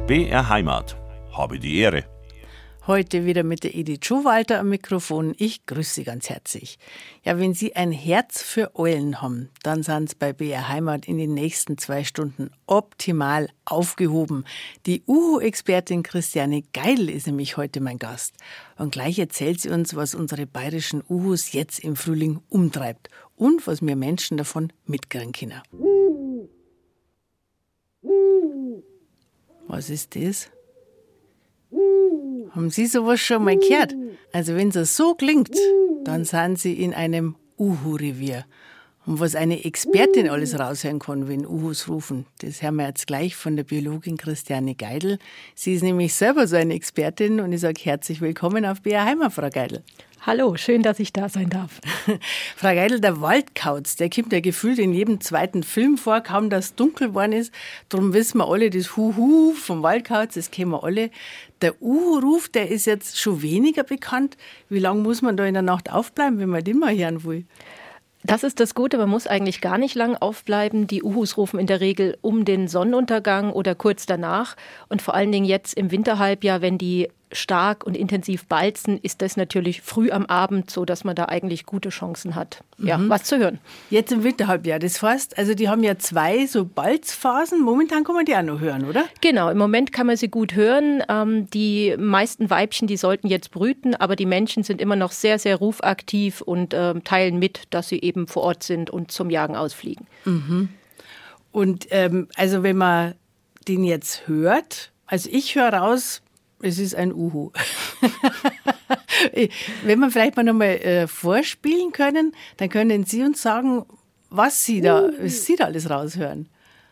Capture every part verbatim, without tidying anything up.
B R Heimat. Habe die Ehre. Heute wieder mit der Edith Schowalter am Mikrofon. Ich grüße Sie ganz herzlich. Ja, wenn Sie ein Herz für Eulen haben, dann sind Sie bei B R Heimat in den nächsten zwei Stunden optimal aufgehoben. Die Uhu-Expertin Christiane Geidel ist nämlich heute mein Gast. Und gleich erzählt sie uns, was unsere bayerischen Uhus jetzt im Frühling umtreibt und was wir Menschen davon mitkriegen können. Was ist das? Haben Sie sowas schon mal gehört? Also wenn es so klingt, dann sind Sie in einem Uhu-Revier. Und was eine Expertin alles raushören kann, wenn Uhus rufen, das hören wir jetzt gleich von der Biologin Christiane Geidel. Sie ist nämlich selber so eine Expertin und ich sage herzlich willkommen auf B R Heimat, Frau Geidel. Hallo, schön, dass ich da sein darf. Frau Geidel, der Waldkauz, der kommt ja gefühlt in jedem zweiten Film vor, kaum dass es dunkel geworden ist. Darum wissen wir alle, das Huhu vom Waldkauz, das kennen wir alle. Der Uhu-Ruf, der ist jetzt schon weniger bekannt. Wie lange muss man da in der Nacht aufbleiben, wenn man den mal hören will? Das ist das Gute, man muss eigentlich gar nicht lang aufbleiben. Die Uhus rufen in der Regel um den Sonnenuntergang oder kurz danach. Und vor allen Dingen jetzt im Winterhalbjahr, wenn die stark und intensiv balzen, ist das natürlich früh am Abend, so dass man da eigentlich gute Chancen hat, ja, mhm. was zu hören. Jetzt im Winterhalbjahr, das heißt, also die haben ja zwei so Balzphasen. Momentan kann man die auch noch hören, oder? Genau, im Moment kann man sie gut hören. Ähm, die meisten Weibchen, die sollten jetzt brüten, aber die Männchen sind immer noch sehr, sehr rufaktiv und ähm, teilen mit, dass sie eben vor Ort sind und zum Jagen ausfliegen. Mhm. Und ähm, also wenn man den jetzt hört, also ich höre raus, es ist ein Uhu. Wenn wir vielleicht mal noch mal äh, vorspielen können, dann können Sie uns sagen, was Sie da, was Sie da alles raushören.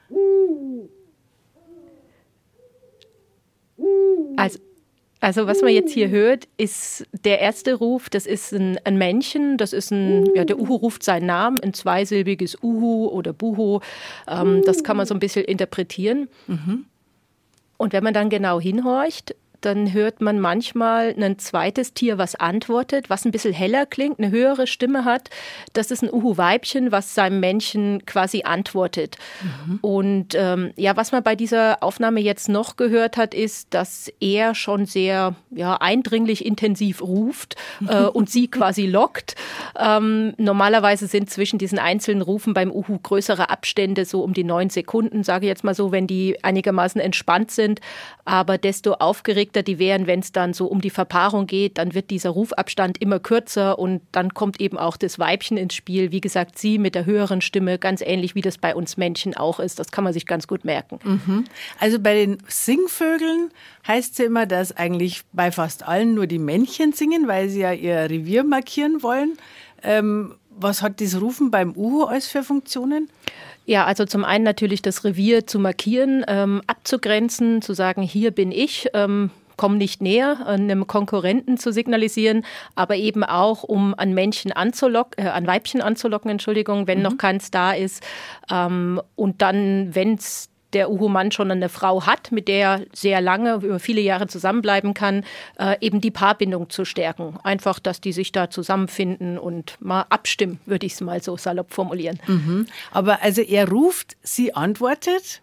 Also, also was man jetzt hier hört, ist der erste Ruf, das ist ein, ein Männchen, das ist ein, ja, der Uhu ruft seinen Namen, ein zweisilbiges Uhu oder Buhu, ähm, das kann man so ein bisschen interpretieren. Mhm. Und wenn man dann genau hinhorcht, dann hört man manchmal ein zweites Tier, was antwortet, was ein bisschen heller klingt, eine höhere Stimme hat. Das ist ein Uhu-Weibchen, was seinem Männchen quasi antwortet. Mhm. Und ähm, ja, was man bei dieser Aufnahme jetzt noch gehört hat, ist, dass er schon sehr ja, eindringlich intensiv ruft äh, und sie quasi lockt. Ähm, normalerweise sind zwischen diesen einzelnen Rufen beim Uhu größere Abstände, so um die neun Sekunden, sage ich jetzt mal so, wenn die einigermaßen entspannt sind. Aber desto aufgeregter die wären, wenn es dann so um die Verpaarung geht, dann wird dieser Rufabstand immer kürzer und dann kommt eben auch das Weibchen ins Spiel. Wie gesagt, sie mit der höheren Stimme, ganz ähnlich wie das bei uns Männchen auch ist. Das kann man sich ganz gut merken. Mhm. Also bei den Singvögeln heißt es ja immer, dass eigentlich bei fast allen nur die Männchen singen, weil sie ja ihr Revier markieren wollen. Ähm, was hat das Rufen beim Uhu alles für Funktionen? Ja, also zum einen natürlich das Revier zu markieren, ähm, abzugrenzen, zu sagen, hier bin ich, ähm, komm nicht näher, einem Konkurrenten zu signalisieren, aber eben auch, um an Männchen anzulocken, äh, an Weibchen anzulocken, Entschuldigung, wenn mhm. noch keins da ist. Ähm, und dann, wenn es der Uhu-Mann schon eine Frau hat, mit der er sehr lange, über viele Jahre zusammenbleiben kann, äh, eben die Paarbindung zu stärken. Einfach, dass die sich da zusammenfinden und mal abstimmen, würde ich es mal so salopp formulieren. Mhm. Aber also er ruft, sie antwortet.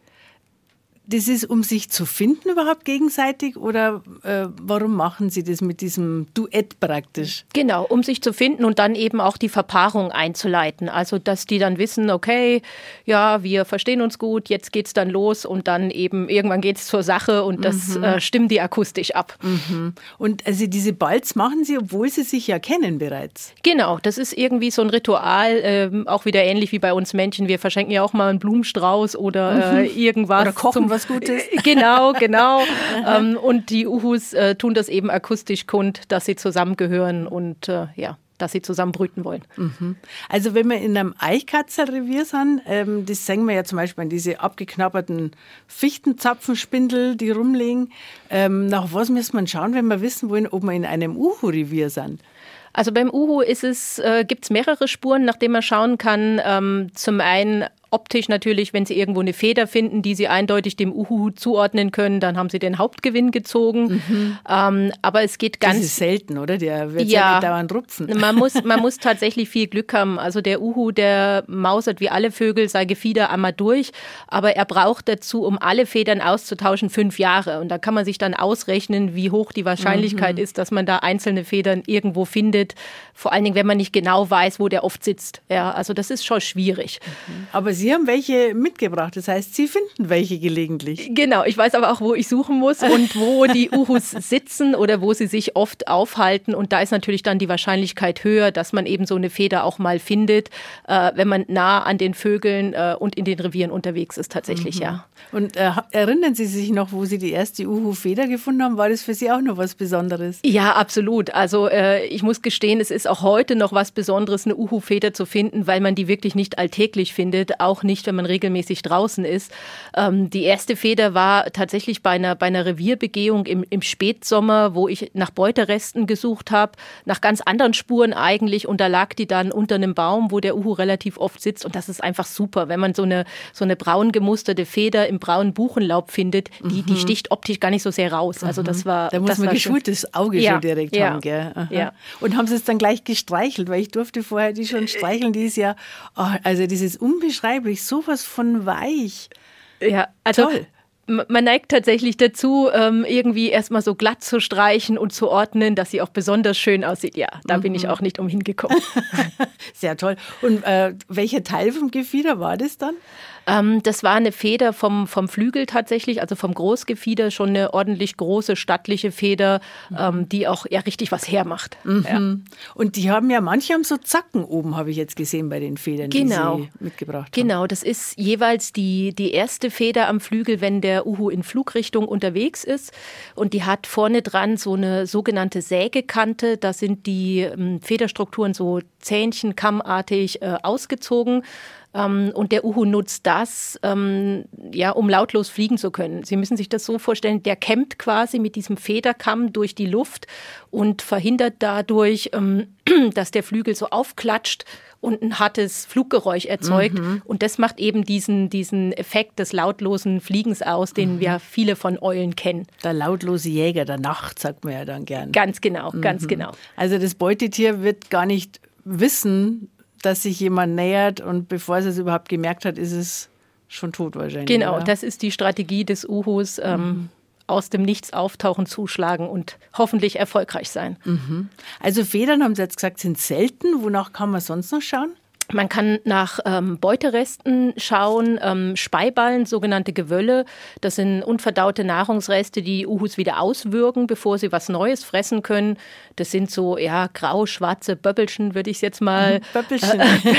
Das ist, um sich zu finden überhaupt gegenseitig oder äh, warum machen Sie das mit diesem Duett praktisch? Genau, um sich zu finden und dann eben auch die Verpaarung einzuleiten. Also, dass die dann wissen, okay, ja, wir verstehen uns gut, jetzt geht's dann los und dann eben irgendwann geht's zur Sache und das mhm. äh, stimmen die akustisch ab. Mhm. Und also diese Balz machen Sie, obwohl Sie sich ja kennen bereits? Genau, das ist irgendwie so ein Ritual, äh, auch wieder ähnlich wie bei uns Menschen. Wir verschenken ja auch mal einen Blumenstrauß oder äh, irgendwas. Oder kochen was Gutes. Genau, genau. ähm, und die Uhus äh, tun das eben akustisch kund, dass sie zusammengehören und äh, ja, dass sie zusammen brüten wollen. Mhm. Also wenn wir in einem Eichkatzelrevier sind, ähm, das sehen wir ja zum Beispiel an diese abgeknabberten Fichtenzapfenspindel, die rumliegen. Ähm, nach was muss man schauen, wenn wir wissen wollen, ob wir in einem Uhu-Revier sind? Also beim Uhu ist es, äh, gibt es mehrere Spuren, nach denen man schauen kann. Ähm, zum einen, optisch natürlich, wenn sie irgendwo eine Feder finden, die sie eindeutig dem Uhu zuordnen können, dann haben sie den Hauptgewinn gezogen. Mhm. Ähm, aber es geht ganz... Das ist selten, oder? Der wird ja, ja nicht dauernd rupfen. Man muss, man muss tatsächlich viel Glück haben. Also der Uhu, der mausert wie alle Vögel sein Gefieder einmal durch, aber er braucht dazu, um alle Federn auszutauschen, fünf Jahre. Und da kann man sich dann ausrechnen, wie hoch die Wahrscheinlichkeit mhm. ist, dass man da einzelne Federn irgendwo findet. Vor allen Dingen, wenn man nicht genau weiß, wo der oft sitzt. Ja, also das ist schon schwierig. Mhm. Aber Sie haben welche mitgebracht. Das heißt, Sie finden welche gelegentlich. Genau, ich weiß aber auch, wo ich suchen muss und wo die Uhus sitzen oder wo sie sich oft aufhalten. Und da ist natürlich dann die Wahrscheinlichkeit höher, dass man eben so eine Feder auch mal findet, äh, wenn man nah an den Vögeln äh, und in den Revieren unterwegs ist tatsächlich, mhm. ja. Und äh, erinnern Sie sich noch, wo Sie die erste Uhu-Feder gefunden haben? War das für Sie auch noch was Besonderes? Ja, absolut. Also äh, ich muss gestehen, es ist auch heute noch was Besonderes, eine Uhu-Feder zu finden, weil man die wirklich nicht alltäglich findet, auch nicht, wenn man regelmäßig draußen ist. Ähm, die erste Feder war tatsächlich bei einer, bei einer Revierbegehung im, im Spätsommer, wo ich nach Beuteresten gesucht habe, nach ganz anderen Spuren eigentlich, und da lag die dann unter einem Baum, wo der Uhu relativ oft sitzt, und das ist einfach super, wenn man so eine, so eine braun gemusterte Feder im braunen Buchenlaub findet, die, mhm. die sticht optisch gar nicht so sehr raus. Also das war, da muss das man war geschultes Auge ja, schon direkt ja, haben. Gell? Ja. Und haben Sie es dann gleich gestreichelt, weil ich durfte vorher die schon streicheln, die ist ja, oh, also das ist unbeschreiblich, sowas von weich. Ja, also toll. Man neigt tatsächlich dazu, irgendwie erstmal so glatt zu streichen und zu ordnen, dass sie auch besonders schön aussieht. Ja, da mhm. bin ich auch nicht umhin gekommen. Sehr toll. Und äh, welcher Teil vom Gefieder war das dann? Ähm, das war eine Feder vom, vom Flügel tatsächlich, also vom Großgefieder, schon eine ordentlich große, stattliche Feder, mhm. ähm, die auch ja richtig was hermacht. Mhm. Ja. Und die haben ja, manche haben so Zacken oben, habe ich jetzt gesehen bei den Federn, genau. die Sie mitgebracht haben. Genau, das ist jeweils die, die erste Feder am Flügel, wenn der Uhu in Flugrichtung unterwegs ist. Und die hat vorne dran so eine sogenannte Sägekante. Da sind die ähm, Federstrukturen so Zähnchen, kammartig äh, ausgezogen. Um, und der Uhu nutzt das, um, ja, um lautlos fliegen zu können. Sie müssen sich das so vorstellen, der kämmt quasi mit diesem Federkamm durch die Luft und verhindert dadurch, um, dass der Flügel so aufklatscht und ein hartes Fluggeräusch erzeugt. Mhm. Und das macht eben diesen, diesen Effekt des lautlosen Fliegens aus, den mhm. wir viele von Eulen kennen. Der lautlose Jäger der Nacht, sagt man ja dann gern. Ganz genau, mhm. ganz genau. Also das Beutetier wird gar nicht wissen, dass sich jemand nähert, und bevor es es überhaupt gemerkt hat, ist es schon tot wahrscheinlich. Genau, oder? Das ist die Strategie des Uhus, ähm, mhm. aus dem Nichts auftauchen, zuschlagen und hoffentlich erfolgreich sein. Mhm. Also Federn, haben Sie jetzt gesagt, sind selten. Wonach kann man sonst noch schauen? Man kann nach ähm, Beuteresten schauen, ähm, Speiballen, sogenannte Gewölle. Das sind unverdaute Nahrungsreste, die Uhus wieder auswürgen, bevor sie was Neues fressen können. Das sind so ja grau-schwarze Böppelchen, würde ich es jetzt mal Böppelchen.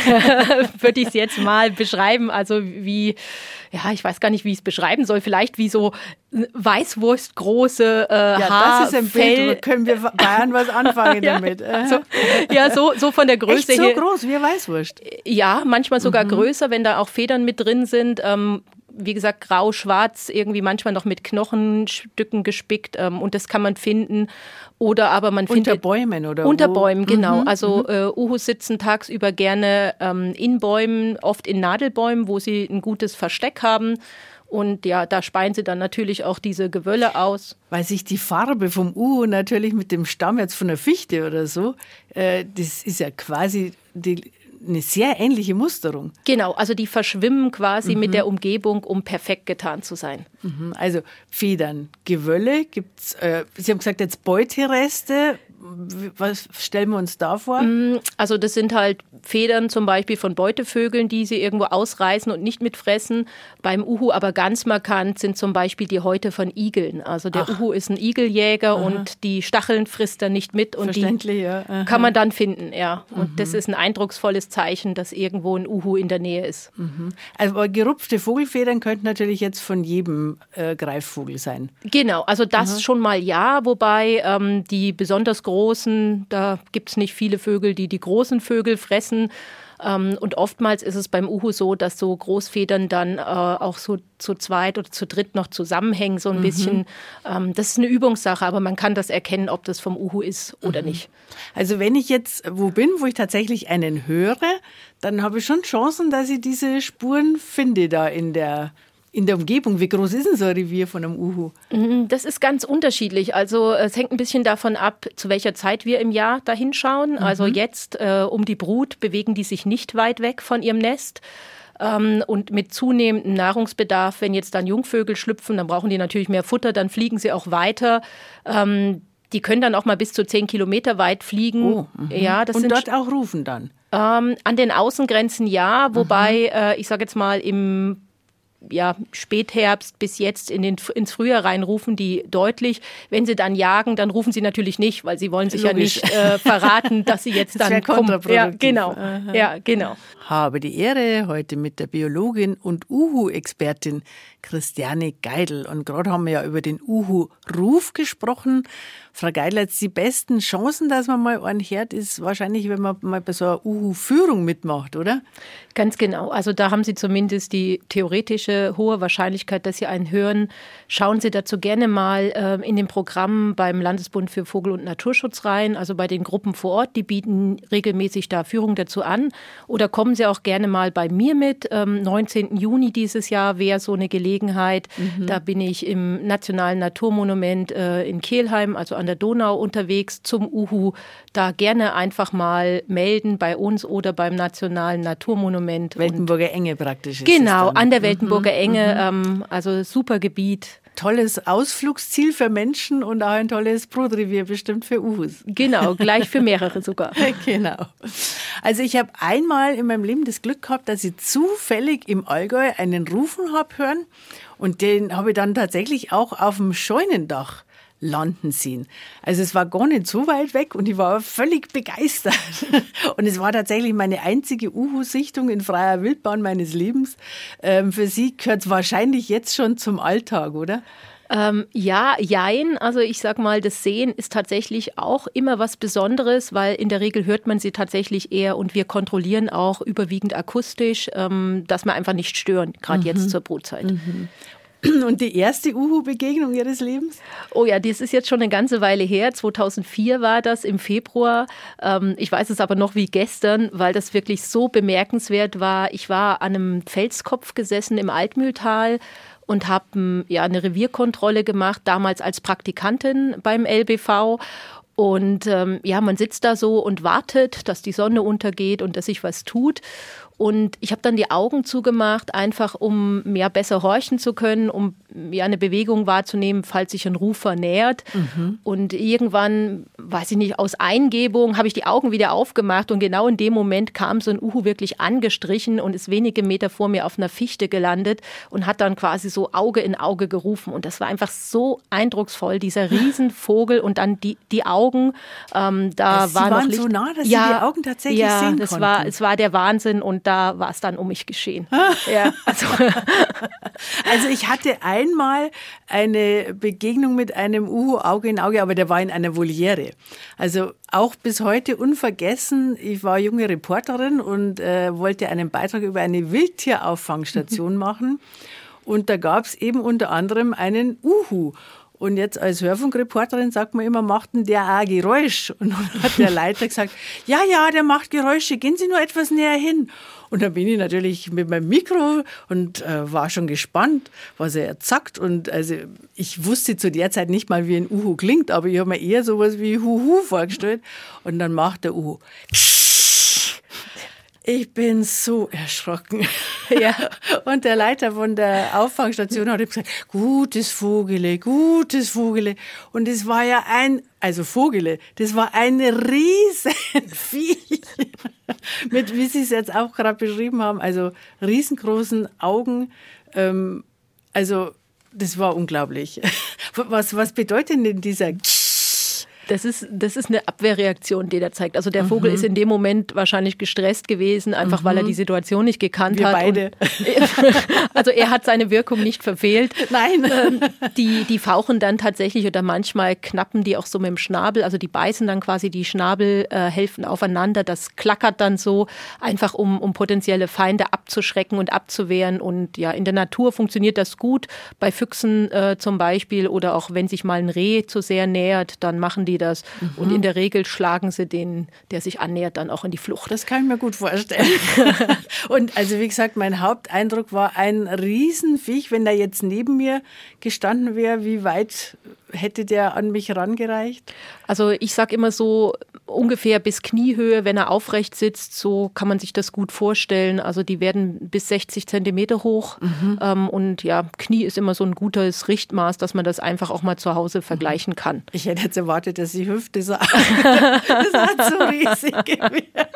Äh, würde ich es jetzt mal beschreiben. Also wie, ja, ich weiß gar nicht, wie ich es beschreiben soll. Vielleicht wie so weißwurstgroße äh, ja, Haar, das ist ein Fell. Bild, können wir Bayern was anfangen ja, damit. so, ja, so, so von der Größe Echt so her. groß wie Weißwurst? Ja, manchmal sogar mhm. größer, wenn da auch Federn mit drin sind. Ähm, wie gesagt, grau, schwarz, irgendwie manchmal noch mit Knochenstücken gespickt. Ähm, und das kann man finden. Oder aber man unter findet... Unter Bäumen, oder? Unter wo? Bäumen, genau. Mhm. Also äh, Uhus sitzen tagsüber gerne ähm, in Bäumen, oft in Nadelbäumen, wo sie ein gutes Versteck haben. Und ja, da speien sie dann natürlich auch diese Gewölle aus. Weil sich die Farbe vom Uhu natürlich mit dem Stamm jetzt von der Fichte oder so, äh, das ist ja quasi die, eine sehr ähnliche Musterung. Genau, also die verschwimmen quasi mhm. mit der Umgebung, um perfekt getarnt zu sein. Mhm. Also Federn, Gewölle, gibt's, äh, Sie haben gesagt jetzt Beutereste. Was stellen wir uns da vor? Also das sind halt Federn zum Beispiel von Beutevögeln, die sie irgendwo ausreißen und nicht mitfressen. Beim Uhu aber ganz markant sind zum Beispiel die Häute von Igeln. Also der Ach. Uhu ist ein Igeljäger Aha. und die Stacheln frisst er nicht mit. Und Verständlich, die ja. kann man dann finden, ja. Und mhm. das ist ein eindrucksvolles Zeichen, dass irgendwo ein Uhu in der Nähe ist. Mhm. Also gerupfte Vogelfedern könnten natürlich jetzt von jedem äh, Greifvogel sein. Genau, also das Aha. schon mal ja, wobei ähm, die besonders großen, da gibt es nicht viele Vögel, die die großen Vögel fressen. Ähm, und oftmals ist es beim Uhu so, dass so Großfedern dann äh, auch so zu zweit oder zu dritt noch zusammenhängen, so ein mhm. bisschen. Ähm, das ist eine Übungssache, aber man kann das erkennen, ob das vom Uhu ist oder mhm. nicht. Also wenn ich jetzt wo bin, wo ich tatsächlich einen höre, dann habe ich schon Chancen, dass ich diese Spuren finde da in der In der Umgebung. Wie groß ist denn so ein Revier von einem Uhu? Das ist ganz unterschiedlich. Also es hängt ein bisschen davon ab, zu welcher Zeit wir im Jahr da hinschauen. Mhm. Also jetzt äh, um die Brut bewegen die sich nicht weit weg von ihrem Nest. Ähm, und mit zunehmendem Nahrungsbedarf, wenn jetzt dann Jungvögel schlüpfen, dann brauchen die natürlich mehr Futter, dann fliegen sie auch weiter. Ähm, die können dann auch mal bis zu zehn Kilometer weit fliegen. Oh, ja, das und sind dort auch rufen dann? Ähm, an den Außengrenzen ja, wobei, äh, ich sage jetzt mal, im ja, Spätherbst bis jetzt in den, ins Frühjahr rein rufen die deutlich. Wenn sie dann jagen, dann rufen sie natürlich nicht, weil sie wollen sich Logisch. ja nicht äh, verraten, dass sie jetzt dann kommen. Ja, genau. Aha. Ja, genau. Habe die Ehre heute mit der Biologin und Uhu-Expertin Christiane Geidel. Und gerade haben wir ja über den Uhu-Ruf gesprochen. Frau Geidel, jetzt die besten Chancen, dass man mal einen hört, ist wahrscheinlich, wenn man mal bei so einer Uhu-Führung mitmacht, oder? Ganz genau. Also da haben Sie zumindest die theoretische hohe Wahrscheinlichkeit, dass Sie einen hören. Schauen Sie dazu gerne mal äh, in den Programmen beim Landesbund für Vogel- und Naturschutz rein, also bei den Gruppen vor Ort, die bieten regelmäßig da Führung dazu an. Oder kommen Sie auch gerne mal bei mir mit. Ähm, neunzehnten Juni dieses Jahr wäre so eine Gelegenheit. Mhm. Da bin ich im Nationalen Naturmonument äh, in Kelheim, also an der Donau unterwegs zum Uhu. Da gerne einfach mal melden bei uns oder beim Nationalen Naturmonument. Weltenburger Enge praktisch. Ist genau, an der Weltenburger mhm. Enge, ähm, also super Gebiet. Tolles Ausflugsziel für Menschen und auch ein tolles Brutrevier bestimmt für Uhus. Genau, gleich für mehrere sogar. Genau. Also ich habe einmal in meinem Leben das Glück gehabt, dass ich zufällig im Allgäu einen Rufen habe hören und den habe ich dann tatsächlich auch auf dem Scheunendach landen sehen. Also es war gar nicht so weit weg und ich war völlig begeistert. Und es war tatsächlich meine einzige Uhu-Sichtung in freier Wildbahn meines Lebens. Ähm, für Sie gehört es wahrscheinlich jetzt schon zum Alltag, oder? Ähm, ja, jein. Also ich sag mal, das Sehen ist tatsächlich auch immer was Besonderes, weil in der Regel hört man sie tatsächlich eher und wir kontrollieren auch überwiegend akustisch, ähm, dass wir einfach nicht stören, gerade mhm. jetzt zur Brutzeit. Mhm. Und die erste Uhu-Begegnung Ihres Lebens? Oh ja, das ist jetzt schon eine ganze Weile her. zweitausendvier war das im Februar. Ich weiß es aber noch wie gestern, weil das wirklich so bemerkenswert war. Ich war an einem Felskopf gesessen im Altmühltal und habe ja, eine Revierkontrolle gemacht, damals als Praktikantin beim L B V. Und ähm, ja, man sitzt da so und wartet, dass die Sonne untergeht und dass sich was tut. Und ich habe dann die Augen zugemacht, einfach um ja, besser horchen zu können, um ja, eine Bewegung wahrzunehmen, falls sich ein Rufer nähert. Mhm. Und irgendwann, weiß ich nicht, aus Eingebung habe ich die Augen wieder aufgemacht und genau in dem Moment kam so ein Uhu wirklich angestrichen und ist wenige Meter vor mir auf einer Fichte gelandet und hat dann quasi so Auge in Auge gerufen. Und das war einfach so eindrucksvoll, dieser Riesenvogel und dann die, die Augen. Ähm, da Sie war waren noch Licht. So nah, dass ja, Sie die Augen tatsächlich ja, sehen das konnten. War, es war der Wahnsinn und da war es dann um mich geschehen. ja, also. also ich hatte einmal eine Begegnung mit einem Uhu Auge in Auge, aber der war in einer Voliere. Also auch bis heute unvergessen, ich war junge Reporterin und äh, wollte einen Beitrag über eine Wildtierauffangstation machen und da gab es eben unter anderem einen Uhu. Und jetzt als Hörfunkreporterin sagt man immer, macht denn der auch Geräusch? Und dann hat der Leiter gesagt, ja, ja, der macht Geräusche, gehen Sie nur etwas näher hin. Und dann bin ich natürlich mit meinem Mikro und äh, war schon gespannt, was er jetzt sagt. Und also ich wusste zu der Zeit nicht mal, wie ein Uhu klingt, aber ich habe mir eher sowas wie Huhu vorgestellt. Und dann macht der Uhu. Ich bin so erschrocken. Ja. Und der Leiter von der Auffangstation hat gesagt, gutes Vogele, gutes Vogele. Und es war ja ein, also Vogele, das war ein Riesenviech. Mit, wie Sie es jetzt auch gerade beschrieben haben, also riesengroßen Augen. Ähm, also das war unglaublich. Was, was bedeutet denn dieser Das ist, das ist eine Abwehrreaktion, die der zeigt. Also der Vogel Mhm. ist in dem Moment wahrscheinlich gestresst gewesen, einfach Mhm. weil er die Situation nicht gekannt Wir hat. beide. Und, also er hat seine Wirkung nicht verfehlt. Nein. Ähm, die, die fauchen dann tatsächlich oder manchmal knappen die auch so mit dem Schnabel. Also die beißen dann quasi die Schnabelhälften äh, aufeinander. Das klackert dann so, einfach um, um potenzielle Feinde abzuschrecken und abzuwehren. Und ja, in der Natur funktioniert das gut. Bei Füchsen äh, zum Beispiel oder auch wenn sich mal ein Reh zu sehr nähert, dann machen die das. Mhm. Und in der Regel schlagen sie den, der sich annähert, dann auch in die Flucht. Das kann ich mir gut vorstellen. Und also wie gesagt, mein Haupteindruck war ein Riesenviech. Wenn der jetzt neben mir gestanden wäre, wie weit hätte der an mich rangereicht? Also ich sage immer so ungefähr bis Kniehöhe, wenn er aufrecht sitzt, so kann man sich das gut vorstellen. Also die werden bis sechzig Zentimeter hoch mhm. ähm, und ja, Knie ist immer so ein gutes Richtmaß, dass man das einfach auch mal zu Hause vergleichen kann. Ich hätte jetzt erwartet, dass die Hüfte so, das hat so riesig gewirkt.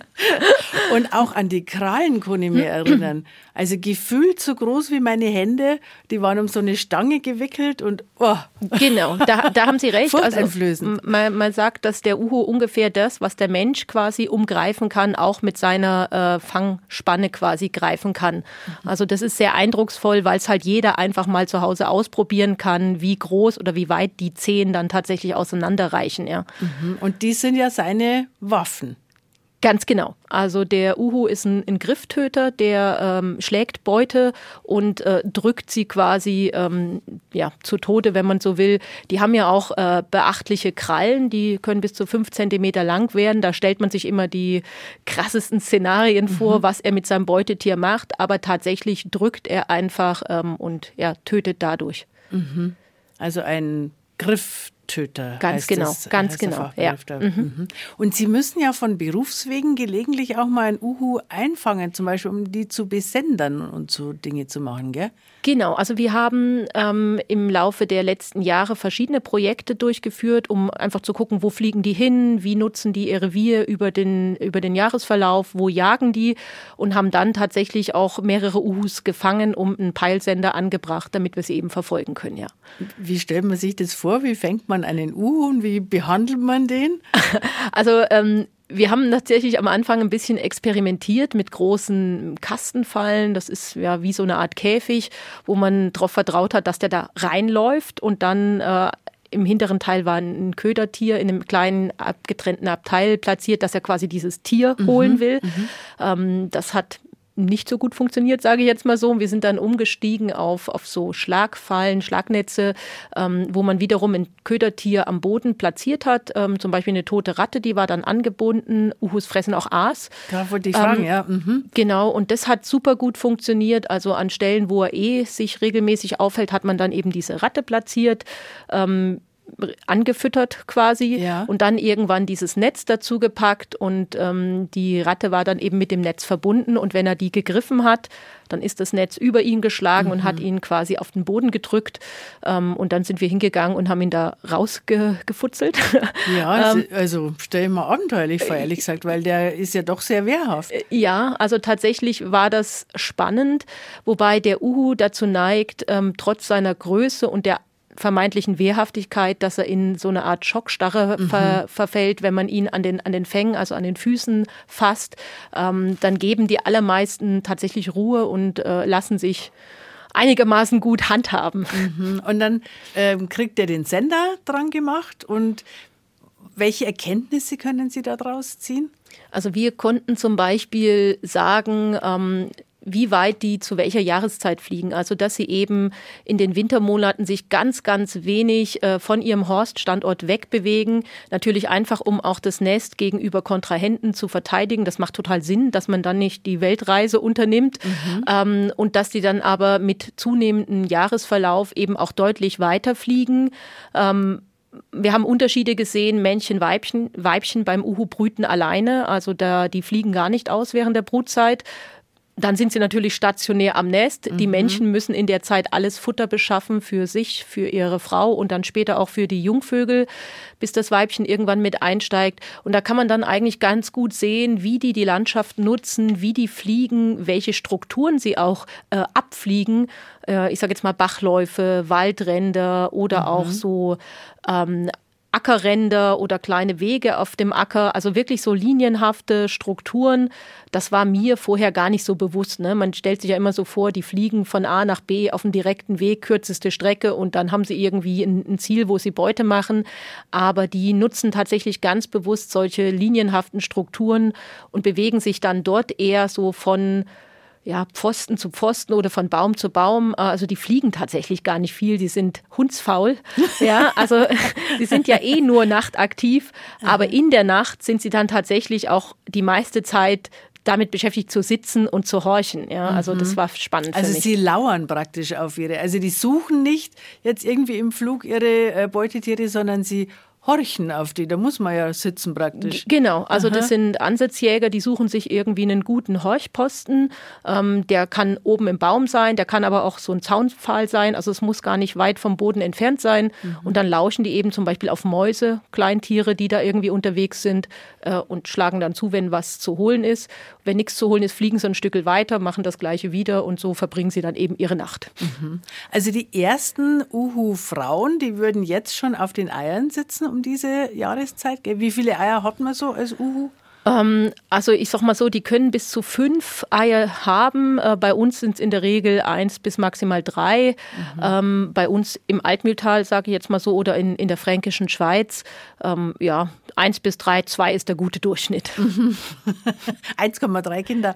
Und auch an die Krallen kann ich mich erinnern. Also gefühlt so groß wie meine Hände, die waren um so eine Stange gewickelt und oh. Genau, da, da haben Sie recht. Furchteinflößend. Also, man, man sagt, dass der Uhu ungefähr das, was der Mensch quasi umgreifen kann, auch mit seiner äh, Fangspanne quasi greifen kann. Also das ist sehr eindrucksvoll, weil es halt jeder einfach mal zu Hause ausprobieren kann, wie groß oder wie weit die Zehen dann tatsächlich auseinanderreichen. Ja. Und die sind ja seine Waffen. Ganz genau. Also der Uhu ist ein, ein Grifftöter, der ähm, schlägt Beute und äh, drückt sie quasi ähm, ja, zu Tode, wenn man so will. Die haben ja auch äh, beachtliche Krallen, die können bis zu fünf Zentimeter lang werden. Da stellt man sich immer die krassesten Szenarien mhm. vor, was er mit seinem Beutetier macht. Aber tatsächlich drückt er einfach ähm, und ja, tötet dadurch. Mhm. Also ein Grifftöter. Töter. Ganz genau, das, ganz genau. Ja. Mhm. Und Sie müssen ja von Berufswegen gelegentlich auch mal ein Uhu einfangen, zum Beispiel um die zu besendern und so Dinge zu machen, gell? Genau, also wir haben ähm, im Laufe der letzten Jahre verschiedene Projekte durchgeführt, um einfach zu gucken, wo fliegen die hin, wie nutzen die ihr Revier über den, über den Jahresverlauf, wo jagen die und haben dann tatsächlich auch mehrere Uhus gefangen, um einen Peilsender angebracht, damit wir sie eben verfolgen können, ja. Wie stellt man sich das vor? Wie fängt man einen Uhu und wie behandelt man den? Also ähm, wir haben tatsächlich am Anfang ein bisschen experimentiert mit großen Kastenfallen. Das ist ja wie so eine Art Käfig, wo man darauf vertraut hat, dass der da reinläuft und dann äh, im hinteren Teil war ein Ködertier in einem kleinen abgetrennten Abteil platziert, dass er quasi dieses Tier mhm, holen will. Mhm. Ähm, das hat nicht so gut funktioniert, sage ich jetzt mal so. Wir sind dann umgestiegen auf, auf so Schlagfallen, Schlagnetze, ähm, wo man wiederum ein Ködertier am Boden platziert hat. Ähm, zum Beispiel eine tote Ratte, die war dann angebunden. Uhus fressen auch Aas. Da wollte ich fragen, ähm, ja. Mhm. Genau, und das hat super gut funktioniert. Also an Stellen, wo er eh sich regelmäßig aufhält, hat man dann eben diese Ratte platziert. Ähm, angefüttert quasi ja. und dann irgendwann dieses Netz dazu gepackt und ähm, die Ratte war dann eben mit dem Netz verbunden und wenn er die gegriffen hat, dann ist das Netz über ihn geschlagen mhm. und hat ihn quasi auf den Boden gedrückt ähm, und dann sind wir hingegangen und haben ihn da rausgefutzelt. Ja, ähm, also stell ich mir abenteuerlich vor, ehrlich gesagt, weil der ist ja doch sehr wehrhaft. Ja, also tatsächlich war das spannend, wobei der Uhu dazu neigt, ähm, trotz seiner Größe und der vermeintlichen Wehrhaftigkeit, dass er in so eine Art Schockstarre mhm. ver, verfällt, wenn man ihn an den, an den Fängen, also an den Füßen fasst. Ähm, dann geben die allermeisten tatsächlich Ruhe und äh, lassen sich einigermaßen gut handhaben. Mhm. Und dann ähm, kriegt er den Sender dran gemacht und welche Erkenntnisse können Sie daraus ziehen? Also wir konnten zum Beispiel sagen, ähm, wie weit die zu welcher Jahreszeit fliegen. Also dass sie eben in den Wintermonaten sich ganz, ganz wenig äh, von ihrem Horststandort wegbewegen. Natürlich einfach, um auch das Nest gegenüber Kontrahenten zu verteidigen. Das macht total Sinn, dass man dann nicht die Weltreise unternimmt. Mhm. Ähm, und dass die dann aber mit zunehmendem Jahresverlauf eben auch deutlich weiter fliegen. Ähm, Wir haben Unterschiede gesehen, Männchen, Weibchen. Weibchen beim Uhu brüten alleine. Also da, die fliegen gar nicht aus während der Brutzeit. Dann sind sie natürlich stationär am Nest. Mhm. Die Männchen müssen in der Zeit alles Futter beschaffen für sich, für ihre Frau und dann später auch für die Jungvögel, bis das Weibchen irgendwann mit einsteigt. Und da kann man dann eigentlich ganz gut sehen, wie die die Landschaft nutzen, wie die fliegen, welche Strukturen sie auch äh, abfliegen. Äh, ich sage jetzt mal Bachläufe, Waldränder oder mhm. auch so ähm, Ackerränder oder kleine Wege auf dem Acker, also wirklich so linienhafte Strukturen. Das war mir vorher gar nicht so bewusst. Ne? Man stellt sich ja immer so vor, die fliegen von A nach B auf dem direkten Weg, kürzeste Strecke und dann haben sie irgendwie ein, ein Ziel, wo sie Beute machen. Aber die nutzen tatsächlich ganz bewusst solche linienhaften Strukturen und bewegen sich dann dort eher so von ja, Pfosten zu Pfosten oder von Baum zu Baum. Also die fliegen tatsächlich gar nicht viel, die sind hundsfaul. Ja, also die sind ja eh nur nachtaktiv, aber in der Nacht sind sie dann tatsächlich auch die meiste Zeit damit beschäftigt zu sitzen und zu horchen. Ja, also das war spannend Also für mich. sie lauern praktisch auf ihre, also die suchen nicht jetzt irgendwie im Flug ihre Beutetiere, sondern sie horchen auf die, da muss man ja sitzen praktisch. Genau, also Aha. das sind Ansatzjäger, die suchen sich irgendwie einen guten Horchposten. Ähm, der kann oben im Baum sein, der kann aber auch so ein Zaunpfahl sein, also es muss gar nicht weit vom Boden entfernt sein. Mhm. Und dann lauschen die eben zum Beispiel auf Mäuse, Kleintiere, die da irgendwie unterwegs sind äh, und schlagen dann zu, wenn was zu holen ist. Wenn nichts zu holen ist, fliegen sie ein Stück weiter, machen das Gleiche wieder und so verbringen sie dann eben ihre Nacht. Mhm. Also die ersten Uhu-Frauen, die würden jetzt schon auf den Eiern sitzen um diese Jahreszeit. Wie viele Eier hat man so als Uhu? Ähm, also ich sag mal so, die können bis zu fünf Eier haben. Äh, bei uns sind es in der Regel eins bis maximal drei. Mhm. Ähm, bei uns im Altmühltal, sage ich jetzt mal so, oder in, in der fränkischen Schweiz, ähm, ja, eins bis drei, zwei ist der gute Durchschnitt. Mhm. eins Komma drei Kinder.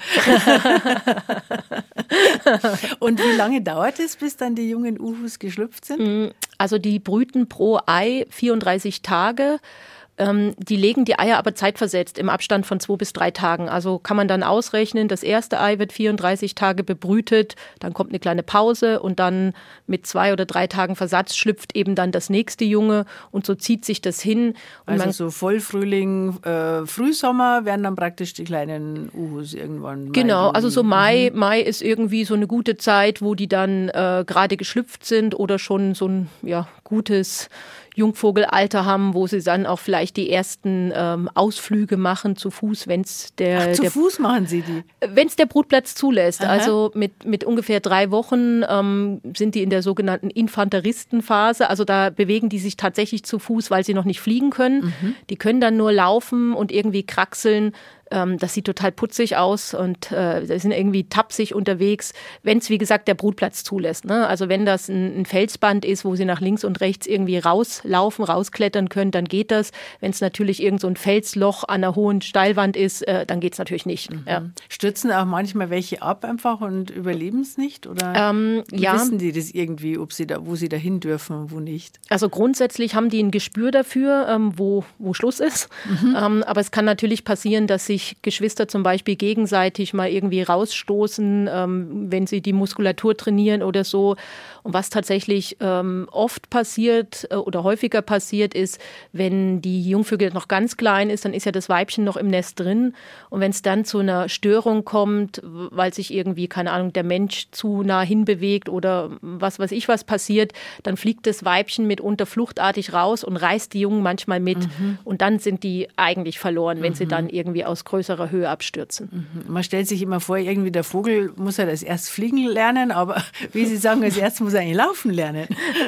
Und wie lange dauert es, bis dann die jungen Uhus geschlüpft sind? Also die brüten pro Ei vierunddreißig Tage. Ähm, die legen die Eier aber zeitversetzt im Abstand von zwei bis drei Tagen. Also kann man dann ausrechnen, das erste Ei wird vierunddreißig Tage bebrütet, dann kommt eine kleine Pause und dann mit zwei oder drei Tagen Versatz schlüpft eben dann das nächste Junge und so zieht sich das hin. Und also man, so Vollfrühling, äh, Frühsommer werden dann praktisch die kleinen Uhus irgendwann. Genau, also so Mai, mhm. Mai ist irgendwie so eine gute Zeit, wo die dann äh, gerade geschlüpft sind oder schon so ein ja, gutes Jungvogelalter haben, wo sie dann auch vielleicht die ersten ähm, Ausflüge machen zu Fuß, wenn es der, Ach, zu der Fuß machen sie die? Wenn es der Brutplatz zulässt. Aha. Also mit, mit ungefähr drei Wochen ähm, sind die in der sogenannten Infanteristenphase. Also da bewegen die sich tatsächlich zu Fuß, weil sie noch nicht fliegen können. Mhm. Die können dann nur laufen und irgendwie kraxeln. Das sieht total putzig aus und äh, sind irgendwie tapsig unterwegs, wenn es, wie gesagt, der Brutplatz zulässt. Ne? Also wenn das ein, ein Felsband ist, wo sie nach links und rechts irgendwie rauslaufen, rausklettern können, dann geht das. Wenn es natürlich irgend so ein Felsloch an einer hohen Steilwand ist, äh, dann geht es natürlich nicht. Mhm. Ja. Stürzen auch manchmal welche ab einfach und überleben es nicht? Oder ähm, ja. wissen die das irgendwie, ob sie da, wo sie da hin dürfen und wo nicht? Also grundsätzlich haben die ein Gespür dafür, ähm, wo, wo Schluss ist. Mhm. Ähm, aber es kann natürlich passieren, dass sich Geschwister zum Beispiel gegenseitig mal irgendwie rausstoßen, ähm, wenn sie die Muskulatur trainieren oder so. Und was tatsächlich ähm, oft passiert äh, oder häufiger passiert ist, wenn die Jungvögel noch ganz klein ist, dann ist ja das Weibchen noch im Nest drin. Und wenn es dann zu einer Störung kommt, weil sich irgendwie, keine Ahnung, der Mensch zu nah hinbewegt oder was weiß ich was passiert, dann fliegt das Weibchen mitunter fluchtartig raus und reißt die Jungen manchmal mit. Mhm. Und dann sind die eigentlich verloren, wenn mhm. sie dann irgendwie aus größerer Höhe abstürzen. Mhm. Man stellt sich immer vor, irgendwie der Vogel muss ja das erst fliegen lernen, aber wie Sie sagen, als erstes muss er eigentlich laufen lernen.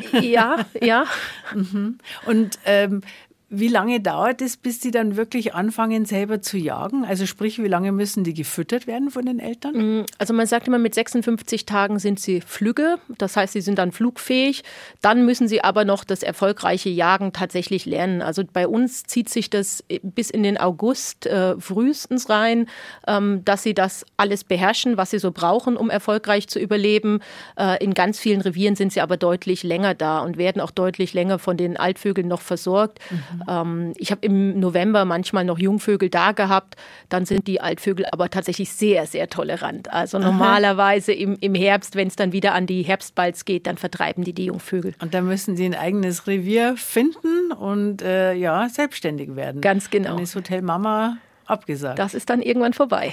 Ja, ja. Mhm. Und ähm, wie lange dauert es, bis die dann wirklich anfangen, selber zu jagen? Also sprich, wie lange müssen die gefüttert werden von den Eltern? Also man sagt immer, mit sechsundfünfzig Tagen sind sie flügge. Das heißt, sie sind dann flugfähig. Dann müssen sie aber noch das erfolgreiche Jagen tatsächlich lernen. Also bei uns zieht sich das bis in den August äh, frühestens rein, ähm, dass sie das alles beherrschen, was sie so brauchen, um erfolgreich zu überleben. Äh, in ganz vielen Revieren sind sie aber deutlich länger da und werden auch deutlich länger von den Altvögeln noch versorgt. Mhm. Ich habe im November manchmal noch Jungvögel da gehabt, dann sind die Altvögel aber tatsächlich sehr, sehr tolerant. Also normalerweise im, im Herbst, wenn es dann wieder an die Herbstbalz geht, dann vertreiben die die Jungvögel. Und dann müssen sie ein eigenes Revier finden und äh, ja, selbstständig werden. Ganz genau. Dann ist Hotel Mama abgesagt. Das ist dann irgendwann vorbei.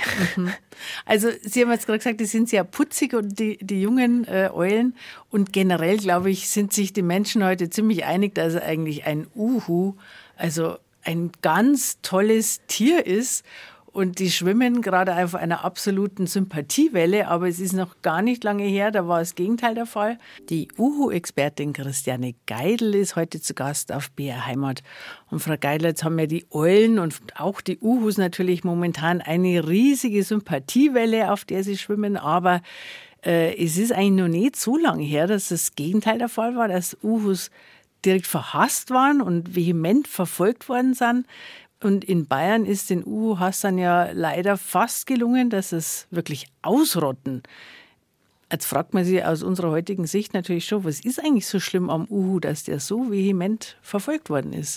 Also Sie haben jetzt gerade gesagt, die sind sehr putzig und die, die jungen äh, Eulen. Und generell, glaube ich, sind sich die Menschen heute ziemlich einig, dass eigentlich ein Uhu, also ein ganz tolles Tier ist. Und die schwimmen gerade auf einer absoluten Sympathiewelle, aber es ist noch gar nicht lange her, da war das Gegenteil der Fall. Die Uhu-Expertin Christiane Geidel ist heute zu Gast auf B R Heimat. Und Frau Geidel, jetzt haben ja die Eulen und auch die Uhus natürlich momentan eine riesige Sympathiewelle, auf der sie schwimmen, aber äh, es ist eigentlich noch nicht so lange her, dass das Gegenteil der Fall war, dass Uhus direkt verhasst waren und vehement verfolgt worden sind. Und in Bayern ist den Uhu-Hassern ja leider fast gelungen, dass es wirklich ausrotten. Jetzt fragt man sich aus unserer heutigen Sicht natürlich schon, was ist eigentlich so schlimm am Uhu, dass der so vehement verfolgt worden ist?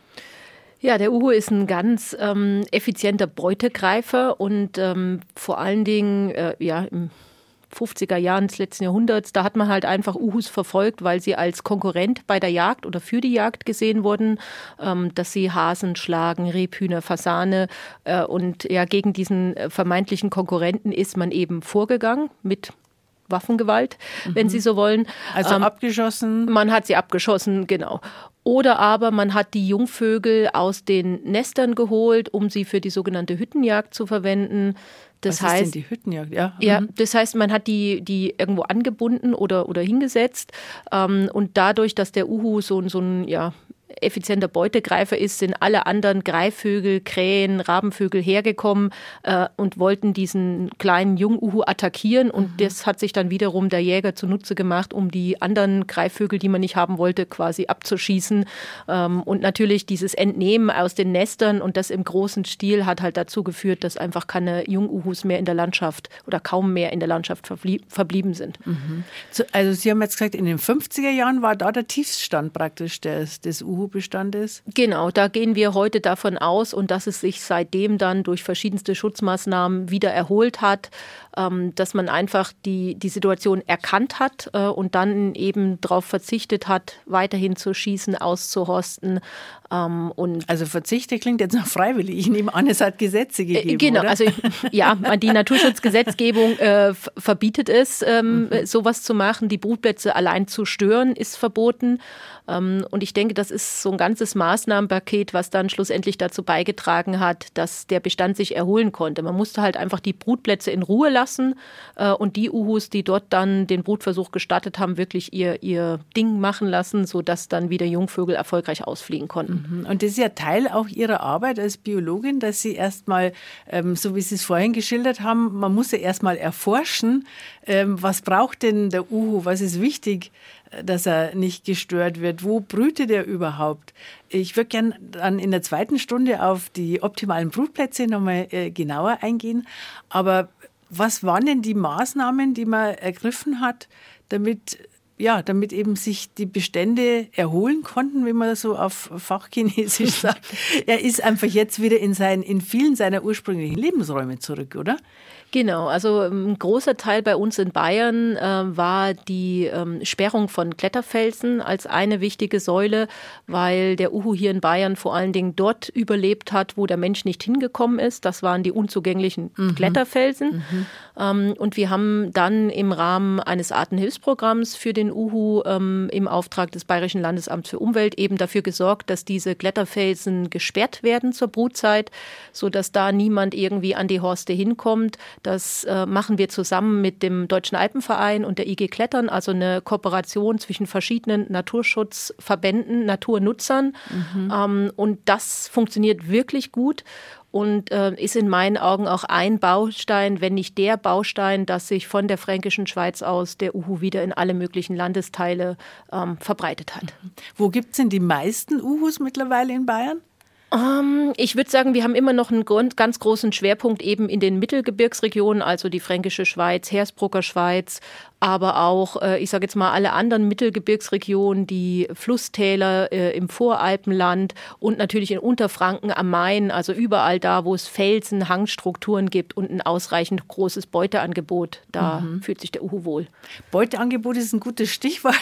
Ja, der Uhu ist ein ganz ähm, effizienter Beutegreifer und ähm, vor allen Dingen äh, ja, im fünfziger Jahren des letzten Jahrhunderts, da hat man halt einfach Uhus verfolgt, weil sie als Konkurrent bei der Jagd oder für die Jagd gesehen wurden, ähm, dass sie Hasen schlagen, Rebhühner, Fasane äh, und ja, gegen diesen vermeintlichen Konkurrenten ist man eben vorgegangen mit Waffengewalt, mhm. wenn Sie so wollen. Also ähm, abgeschossen? Man hat sie abgeschossen, genau. Oder aber man hat die Jungvögel aus den Nestern geholt, um sie für die sogenannte Hüttenjagd zu verwenden. Das Was heißt, ist denn die Hüttenjagd? Ja, ja, mhm. das heißt, man hat die, die irgendwo angebunden oder, oder hingesetzt. Ähm, und dadurch, dass der Uhu so, so ein ja, effizienter Beutegreifer ist, sind alle anderen Greifvögel, Krähen, Rabenvögel hergekommen äh, und wollten diesen kleinen Junguhu attackieren. Und mhm. das hat sich dann wiederum der Jäger zunutze gemacht, um die anderen Greifvögel, die man nicht haben wollte, quasi abzuschießen. Ähm, und natürlich dieses Entnehmen aus den Nestern und das im großen Stil hat halt dazu geführt, dass einfach keine Junguhus mehr in der Landschaft oder kaum mehr in der Landschaft verblie- verblieben sind. Mhm. Also Sie haben jetzt gesagt, in den fünfziger Jahren war da der Tiefstand praktisch des, des Uhu Bestand ist? Genau, da gehen wir heute davon aus und dass es sich seitdem dann durch verschiedenste Schutzmaßnahmen wieder erholt hat, ähm, dass man einfach die, die Situation erkannt hat äh, und dann eben darauf verzichtet hat, weiterhin zu schießen, auszuhorsten. Ähm, und also Verzichte klingt jetzt noch freiwillig. Ich nehme an, es hat Gesetze gegeben, äh, Genau, oder? also ja, die Naturschutzgesetzgebung äh, verbietet es, ähm, mhm. sowas zu machen. Die Brutplätze allein zu stören ist verboten. Ähm, und ich denke, das ist so ein ganzes Maßnahmenpaket, was dann schlussendlich dazu beigetragen hat, dass der Bestand sich erholen konnte. Man musste halt einfach die Brutplätze in Ruhe lassen äh, und die Uhus, die dort dann den Brutversuch gestartet haben, wirklich ihr, ihr Ding machen lassen, sodass dann wieder Jungvögel erfolgreich ausfliegen konnten. Und das ist ja Teil auch Ihrer Arbeit als Biologin, dass Sie erstmal, ähm, so wie Sie es vorhin geschildert haben, man muss ja erstmal erforschen, ähm, was braucht denn der Uhu, was ist wichtig, dass er nicht gestört wird. Wo brütet er überhaupt? Ich würde gerne dann in der zweiten Stunde auf die optimalen Brutplätze nochmal äh, genauer eingehen. Aber was waren denn die Maßnahmen, die man ergriffen hat, damit, ja, damit eben sich die Bestände erholen konnten, wie man so auf Fachchinesisch sagt? Er ist einfach jetzt wieder in, sein, in vielen seiner ursprünglichen Lebensräume zurück, oder? Genau, also ein großer Teil bei uns in Bayern äh, war die ähm, Sperrung von Kletterfelsen als eine wichtige Säule, weil der Uhu hier in Bayern vor allen Dingen dort überlebt hat, wo der Mensch nicht hingekommen ist. Das waren die unzugänglichen mhm. Kletterfelsen. Mhm. Ähm, und wir haben dann im Rahmen eines Artenhilfsprogramms für den Uhu ähm, im Auftrag des Bayerischen Landesamts für Umwelt eben dafür gesorgt, dass diese Kletterfelsen gesperrt werden zur Brutzeit, sodass da niemand irgendwie an die Horste hinkommt. Das äh, machen wir zusammen mit dem Deutschen Alpenverein und der I G Klettern, also eine Kooperation zwischen verschiedenen Naturschutzverbänden, Naturnutzern. Mhm. Ähm, und das funktioniert wirklich gut und äh, ist in meinen Augen auch ein Baustein, wenn nicht der Baustein, dass sich von der Fränkischen Schweiz aus der Uhu wieder in alle möglichen Landesteile ähm, verbreitet hat. Mhm. Wo gibt es denn die meisten Uhus mittlerweile in Bayern? Um, ich würde sagen, wir haben immer noch einen ganz großen Schwerpunkt eben in den Mittelgebirgsregionen, also die Fränkische Schweiz, Hersbrucker Schweiz, aber auch, äh, ich sage jetzt mal, alle anderen Mittelgebirgsregionen, die Flusstäler äh, im Voralpenland und natürlich in Unterfranken am Main, also überall da, wo es Felsen, Hangstrukturen gibt und ein ausreichend großes Beuteangebot. Da mhm. fühlt sich der Uhu wohl. Beuteangebot ist ein gutes Stichwort.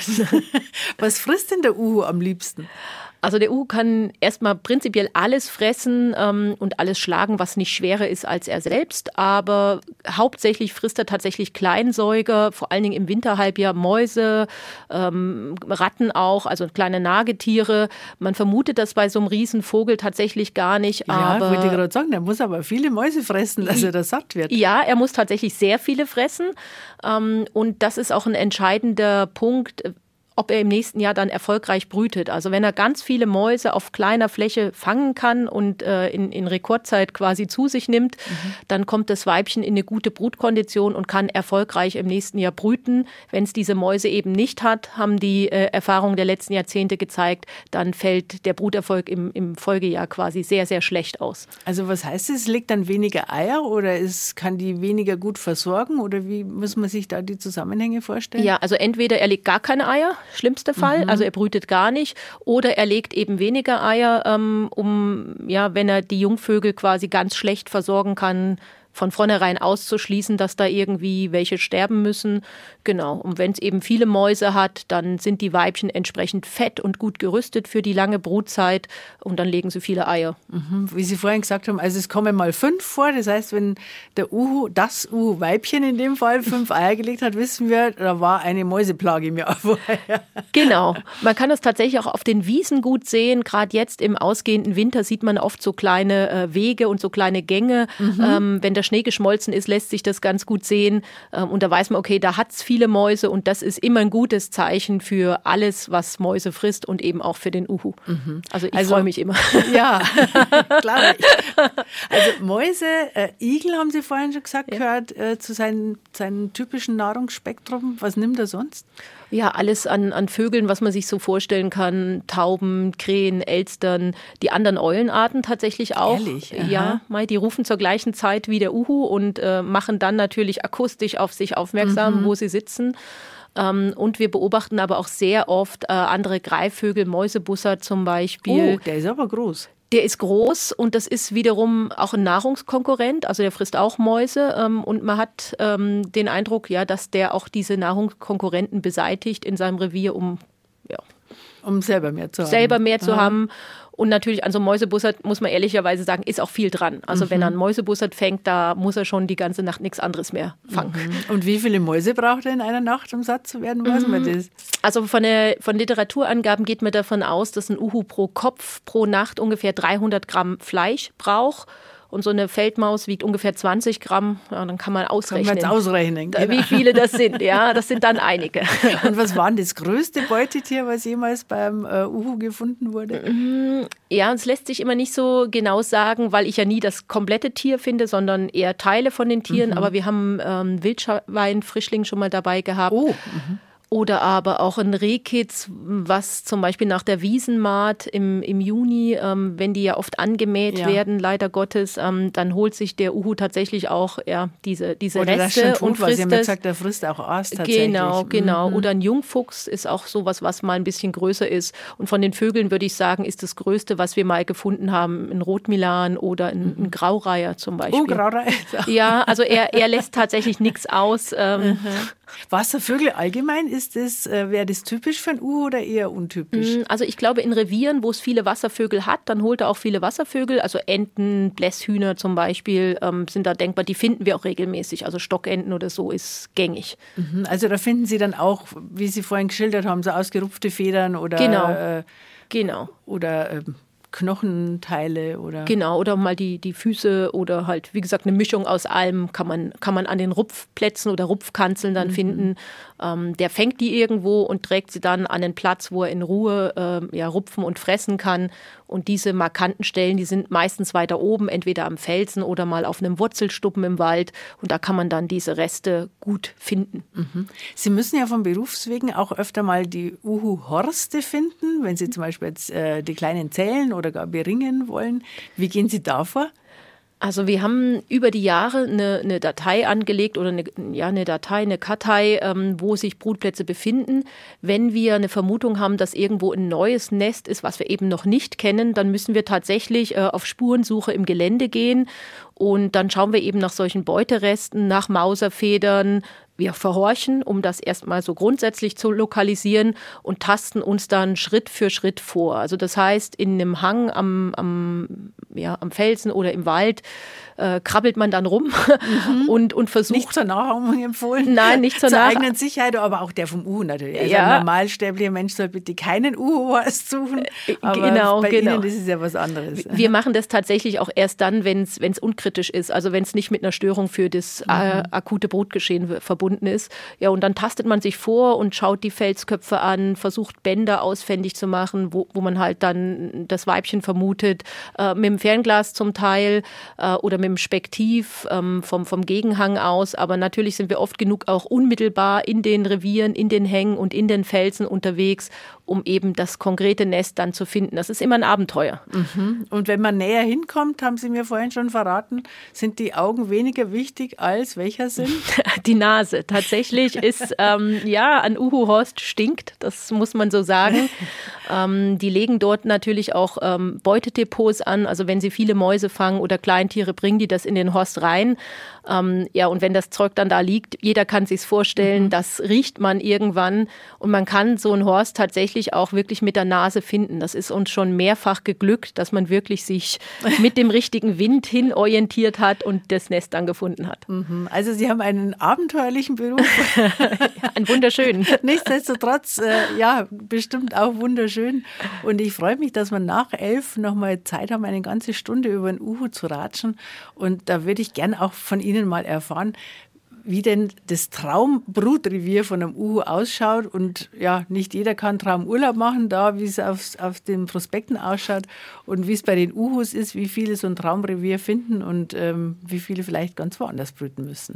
Was frisst denn der Uhu am liebsten? Also der Uhu kann erstmal prinzipiell alles fressen ähm, und alles schlagen, was nicht schwerer ist als er selbst. Aber hauptsächlich frisst er tatsächlich Kleinsäuger, vor allen Dingen Dingen im Winterhalbjahr Mäuse, ähm, Ratten auch, also kleine Nagetiere. Man vermutet das bei so einem Riesenvogel tatsächlich gar nicht. Ja, aber wollte ich gerade sagen, der muss aber viele Mäuse fressen, dass er da satt wird. Ja, er muss tatsächlich sehr viele fressen. Ähm, und das ist auch ein entscheidender Punkt, ob er im nächsten Jahr dann erfolgreich brütet. Also wenn er ganz viele Mäuse auf kleiner Fläche fangen kann und äh, in, in Rekordzeit quasi zu sich nimmt, mhm. dann kommt das Weibchen in eine gute Brutkondition und kann erfolgreich im nächsten Jahr brüten. Wenn es diese Mäuse eben nicht hat, haben die äh, Erfahrungen der letzten Jahrzehnte gezeigt, dann fällt der Bruterfolg im, im Folgejahr quasi sehr, sehr schlecht aus. Also was heißt es? Es legt dann weniger Eier oder es kann die weniger gut versorgen? Oder wie muss man sich da die Zusammenhänge vorstellen? Ja, also entweder er legt gar keine Eier, schlimmster Fall, mhm. also er brütet gar nicht, oder er legt eben weniger Eier, ähm, um, ja, wenn er die Jungvögel quasi ganz schlecht versorgen kann, von vornherein auszuschließen, dass da irgendwie welche sterben müssen. Genau. Und wenn es eben viele Mäuse hat, dann sind die Weibchen entsprechend fett und gut gerüstet für die lange Brutzeit und dann legen sie viele Eier. Mhm. Wie Sie vorhin gesagt haben, also es kommen mal fünf vor. Das heißt, wenn der Uhu, das Uhu-Weibchen in dem Fall, fünf Eier gelegt hat, wissen wir, da war eine Mäuseplage im Jahr vorher. Genau. Man kann das tatsächlich auch auf den Wiesen gut sehen. Gerade jetzt im ausgehenden Winter sieht man oft so kleine äh, Wege und so kleine Gänge. Mhm. Ähm, wenn der Schnee geschmolzen ist, lässt sich das ganz gut sehen. Und da weiß man, okay, da hat es viele Mäuse und das ist immer ein gutes Zeichen für alles, was Mäuse frisst und eben auch für den Uhu. Mhm. Also ich also, freue mich immer. Ja, klar. Also Mäuse, äh, Igel haben Sie vorhin schon gesagt, ja. gehört äh, zu seinem, seinem typischen Nahrungsspektrum. Was nimmt er sonst? Ja, alles an, an Vögeln, was man sich so vorstellen kann. Tauben, Krähen, Elstern, die anderen Eulenarten tatsächlich auch. Ehrlich? Ja, die rufen zur gleichen Zeit wie der Uhu und äh, machen dann natürlich akustisch auf sich aufmerksam, mhm. wo sie sitzen. Ähm, und wir beobachten aber auch sehr oft äh, andere Greifvögel, Mäusebussard zum Beispiel. Oh, der ist aber groß. Der ist groß und das ist wiederum auch ein Nahrungskonkurrent, also der frisst auch Mäuse ähm, und man hat ähm, den Eindruck, ja, dass der auch diese Nahrungskonkurrenten beseitigt in seinem Revier, um ja, um selber mehr zu haben. Selber mehr zu Aha. haben. Und natürlich an so einem Mäusebussard, muss man ehrlicherweise sagen, ist auch viel dran. Also mhm. wenn er einen Mäusebussard fängt, da muss er schon die ganze Nacht nichts anderes mehr fangen. Mhm. Und wie viele Mäuse braucht er in einer Nacht, um satt zu werden? Weiß man das? Also von, der, von Literaturangaben geht man davon aus, dass ein Uhu pro Kopf pro Nacht ungefähr dreihundert Gramm Fleisch braucht. Und so eine Feldmaus wiegt ungefähr zwanzig Gramm. Ja, dann kann man ausrechnen. Kann man jetzt ausrechnen, genau. Wie viele das sind. Ja, das sind dann einige. Und was war denn das größte Beutetier, was jemals beim äh, Uhu gefunden wurde? Ja, es lässt sich immer nicht so genau sagen, weil ich ja nie das komplette Tier finde, sondern eher Teile von den Tieren. Mhm. Aber wir haben ähm, Wildschwein-Frischling schon mal dabei gehabt. Oh, mhm. Oder aber auch ein Rehkitz, was zum Beispiel nach der Wiesenmahd im, im Juni, ähm, wenn die ja oft angemäht ja. werden, leider Gottes, ähm, dann holt sich der Uhu tatsächlich auch ja, diese, diese Oder Reste das schon und tot, frisst Sie haben ja gesagt, der frisst auch Aas tatsächlich. Genau, genau. Mhm. Oder ein Jungfuchs ist auch sowas, was mal ein bisschen größer ist. Und von den Vögeln würde ich sagen, ist das Größte, was wir mal gefunden haben, ein Rotmilan oder ein, ein Graureiher zum Beispiel. Oh, Graureiher. Ja, also er, er lässt tatsächlich nichts aus. Ähm, mhm. Wasservögel allgemein, ist das, äh, wäre das typisch für ein Uhu oder eher untypisch? Also ich glaube, in Revieren, wo es viele Wasservögel hat, dann holt er auch viele Wasservögel. Also Enten, Blässhühner zum Beispiel ähm, sind da denkbar. Die finden wir auch regelmäßig. Also Stockenten oder so ist gängig. Mhm. Also da finden Sie dann auch, wie Sie vorhin geschildert haben, so ausgerupfte Federn oder, genau. äh, genau. oder äh, Knochenteile oder... Genau, oder mal die, die Füße oder halt, wie gesagt, eine Mischung aus allem kann man, kann man an den Rupfplätzen oder Rupfkanzeln dann mhm. finden. Ähm, der fängt die irgendwo und trägt sie dann an den Platz, wo er in Ruhe ähm, ja, rupfen und fressen kann. Und diese markanten Stellen, die sind meistens weiter oben, entweder am Felsen oder mal auf einem Wurzelstuppen im Wald. Und da kann man dann diese Reste gut finden. Mhm. Sie müssen ja von Berufswegen auch öfter mal die Uhu-Horste finden, wenn Sie zum Beispiel jetzt äh, die kleinen Zellen oder gar beringen wollen. Wie gehen Sie da vor? Also wir haben über die Jahre eine, eine Datei angelegt oder eine, ja, eine Datei, eine Kartei, ähm, wo sich Brutplätze befinden. Wenn wir eine Vermutung haben, dass irgendwo ein neues Nest ist, was wir eben noch nicht kennen, dann müssen wir tatsächlich äh, auf Spurensuche im Gelände gehen und dann schauen wir eben nach solchen Beuteresten, nach Mauserfedern, wir verhorchen, um das erstmal so grundsätzlich zu lokalisieren und tasten uns dann Schritt für Schritt vor. Also das heißt, in einem Hang am, am, ja, am Felsen oder im Wald äh, krabbelt man dann rum mhm. und, und versucht... Nicht zur Nachahmung empfohlen. Nein, nicht zur, zur Nach- eigenen Sicherheit, aber auch der vom Uhu natürlich. Also ja. ein normalsterblicher Mensch soll bitte keinen Uhu-Horst suchen, aber genau, bei genau. Ihnen ist es ja was anderes. Wir machen das tatsächlich auch erst dann, wenn es unkritisch ist, also wenn es nicht mit einer Störung für das mhm. äh, akute Brutgeschehen verbunden ist. Ja, und dann tastet man sich vor und schaut die Felsköpfe an, versucht Bänder ausfindig zu machen, wo, wo man halt dann das Weibchen vermutet, äh, mit dem Fernglas zum Teil äh, oder mit dem Spektiv ähm, vom, vom Gegenhang aus. Aber natürlich sind wir oft genug auch unmittelbar in den Revieren, in den Hängen und in den Felsen unterwegs, um eben das konkrete Nest dann zu finden. Das ist immer ein Abenteuer. Mhm. Und wenn man näher hinkommt, haben Sie mir vorhin schon verraten, sind die Augen weniger wichtig als welcher Sinn? Die Nase. Tatsächlich ist, ähm, ja, ein Uhu-Horst stinkt, das muss man so sagen. ähm, die legen dort natürlich auch ähm, Beutedepots an. Also wenn sie viele Mäuse fangen oder Kleintiere, bringen die das in den Horst rein. Ähm, ja, und wenn das Zeug dann da liegt, jeder kann sich's vorstellen, mhm. das riecht man irgendwann. Und man kann so einen Horst tatsächlich auch wirklich mit der Nase finden. Das ist uns schon mehrfach geglückt, dass man wirklich sich mit dem richtigen Wind hin orientiert hat und das Nest dann gefunden hat. Mhm. Also Sie haben einen abenteuerlichen Beruf. Ja, ein wunderschönen. Nichtsdestotrotz, äh, ja, bestimmt auch wunderschön. Und ich freue mich, dass wir nach elf nochmal Zeit haben, eine ganze Stunde über den Uhu zu ratschen. Und da würde ich gern auch von Ihnen mal erfahren, wie denn das Traumbrutrevier von einem Uhu ausschaut. Und ja, nicht jeder kann Traumurlaub machen, da wie es auf, auf den Prospekten ausschaut und wie es bei den Uhus ist, wie viele so ein Traumrevier finden und ähm, wie viele vielleicht ganz woanders brüten müssen.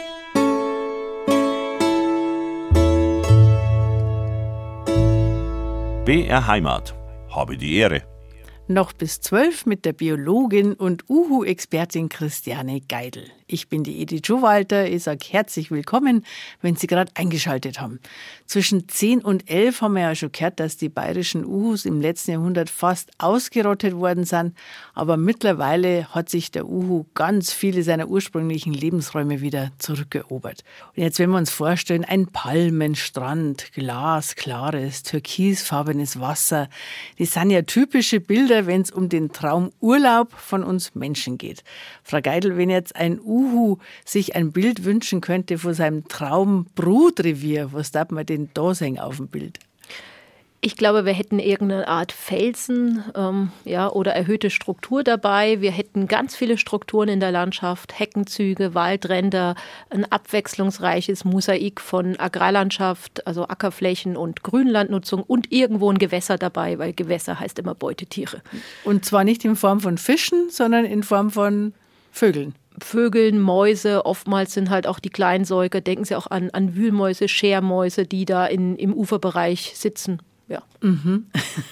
B R Heimat. Habe die Ehre. Noch bis zwölf mit der Biologin und Uhu-Expertin Christiane Geidel. Ich bin die Edith Schuhwalter. Ich sage herzlich willkommen, wenn Sie gerade eingeschaltet haben. Zwischen zehn und elf haben wir ja schon gehört, dass die bayerischen Uhus im letzten Jahrhundert fast ausgerottet worden sind. Aber mittlerweile hat sich der Uhu ganz viele seiner ursprünglichen Lebensräume wieder zurückerobert. Und jetzt, wenn wir uns vorstellen, ein Palmenstrand, glasklares, türkisfarbenes Wasser, das sind ja typische Bilder, wenn es um den Traumurlaub von uns Menschen geht. Frau Geidel, wenn jetzt ein Uhu sich ein Bild wünschen könnte von seinem Traumbrutrevier, was darf man denn da sehen auf dem Bild? Ich glaube, wir hätten irgendeine Art Felsen ähm, ja, oder erhöhte Struktur dabei. Wir hätten ganz viele Strukturen in der Landschaft, Heckenzüge, Waldränder, ein abwechslungsreiches Mosaik von Agrarlandschaft, also Ackerflächen und Grünlandnutzung und irgendwo ein Gewässer dabei, weil Gewässer heißt immer Beutetiere. Und zwar nicht in Form von Fischen, sondern in Form von Vögeln. Vögeln, Mäuse, oftmals sind halt auch die Kleinsäuger, denken Sie auch an, an Wühlmäuse, Schermäuse, die da in, im Uferbereich sitzen. Ja. Mhm.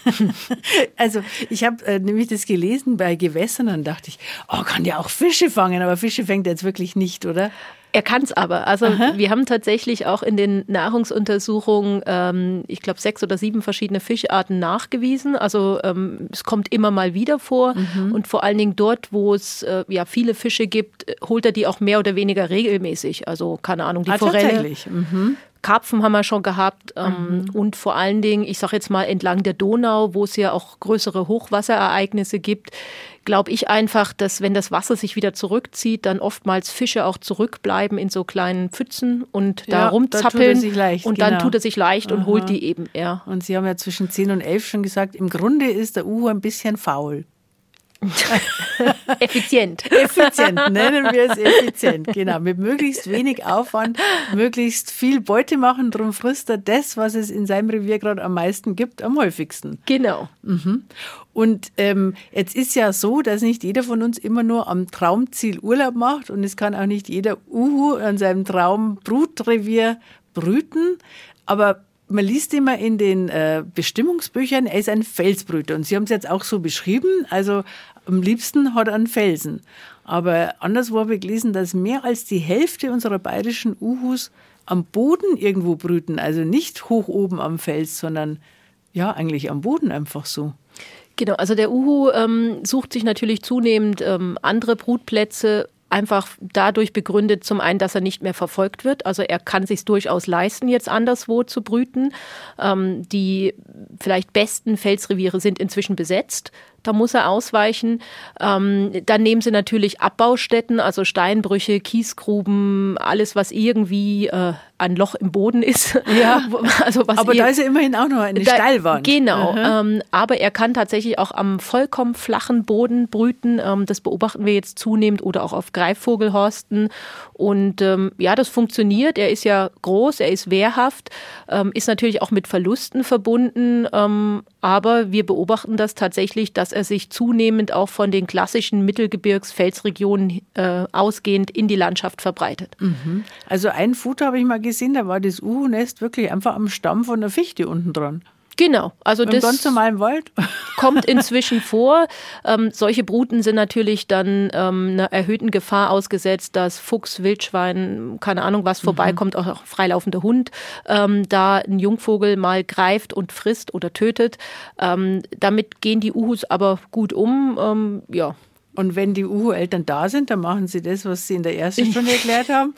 Also ich habe äh, nämlich das gelesen bei Gewässern, dann dachte ich, oh, kann der auch Fische fangen, aber Fische fängt er jetzt wirklich nicht, oder? Er kann es aber. Also Aha. Wir haben tatsächlich auch in den Nahrungsuntersuchungen, ähm, ich glaube, sechs oder sieben verschiedene Fischarten nachgewiesen. Also ähm, es kommt immer mal wieder vor. Mhm. Und vor allen Dingen dort, wo es äh, ja viele Fische gibt, holt er die auch mehr oder weniger regelmäßig. Also keine Ahnung, die ah, Forelle. Tatsächlich. Mhm. Karpfen haben wir schon gehabt ähm, mhm. und vor allen Dingen, ich sage jetzt mal entlang der Donau, wo es ja auch größere Hochwasserereignisse gibt, glaube ich einfach, dass wenn das Wasser sich wieder zurückzieht, dann oftmals Fische auch zurückbleiben in so kleinen Pfützen und da ja, rumzappeln da tut er sich leicht, und genau. dann tut er sich leicht und Aha. holt die eben. Ja. Und Sie haben ja zwischen zehn und elf schon gesagt, im Grunde ist der Uhu ein bisschen faul. Effizient. Effizient, nennen wir es effizient. Genau, mit möglichst wenig Aufwand, möglichst viel Beute machen, darum frisst er das, was es in seinem Revier gerade am meisten gibt, am häufigsten. Genau. Mhm. Und ähm, jetzt ist ja so, dass nicht jeder von uns immer nur am Traumziel Urlaub macht und es kann auch nicht jeder Uhu an seinem Traumbrutrevier brüten, aber man liest immer in den äh, Bestimmungsbüchern, er ist ein Felsbrüter. Und Sie haben es jetzt auch so beschrieben, also am liebsten hat er einen Felsen. Aber anderswo habe ich gelesen, dass mehr als die Hälfte unserer bayerischen Uhus am Boden irgendwo brüten. Also nicht hoch oben am Fels, sondern ja eigentlich am Boden einfach so. Genau, also der Uhu ähm, sucht sich natürlich zunehmend ähm, andere Brutplätze, einfach dadurch begründet, zum einen, dass er nicht mehr verfolgt wird. Also er kann sich durchaus leisten, jetzt anderswo zu brüten. Ähm, die vielleicht besten Felsreviere sind inzwischen besetzt. Da muss er ausweichen. Ähm, dann nehmen sie natürlich Abbaustätten, also Steinbrüche, Kiesgruben, alles, was irgendwie äh, ein Loch im Boden ist. Ja, also was aber ihr, da ist ja immerhin auch noch eine da, Steilwand. Genau, ähm, aber er kann tatsächlich auch am vollkommen flachen Boden brüten. Ähm, das beobachten wir jetzt zunehmend oder auch auf Greifvogelhorsten. Und ähm, ja, das funktioniert. Er ist ja groß, er ist wehrhaft, ähm, ist natürlich auch mit Verlusten verbunden. Ähm, aber wir beobachten das tatsächlich, dass er sich zunehmend auch von den klassischen Mittelgebirgsfelsregionen äh, ausgehend in die Landschaft verbreitet. Mhm. Also ein Foto habe ich mal gesehen, da war das Uhu-Nest wirklich einfach am Stamm von der Fichte unten dran. Genau, also Im das ganz normalen Wald. kommt inzwischen vor. Ähm, solche Bruten sind natürlich dann ähm, einer erhöhten Gefahr ausgesetzt, dass Fuchs, Wildschwein, keine Ahnung was vorbeikommt, mhm. auch freilaufender Hund, ähm, da ein Jungvogel mal greift und frisst oder tötet. Ähm, damit gehen die Uhus aber gut um, ähm, ja. Und wenn die Uhu-Eltern da sind, dann machen sie das, was sie in der ersten Stunde erklärt haben.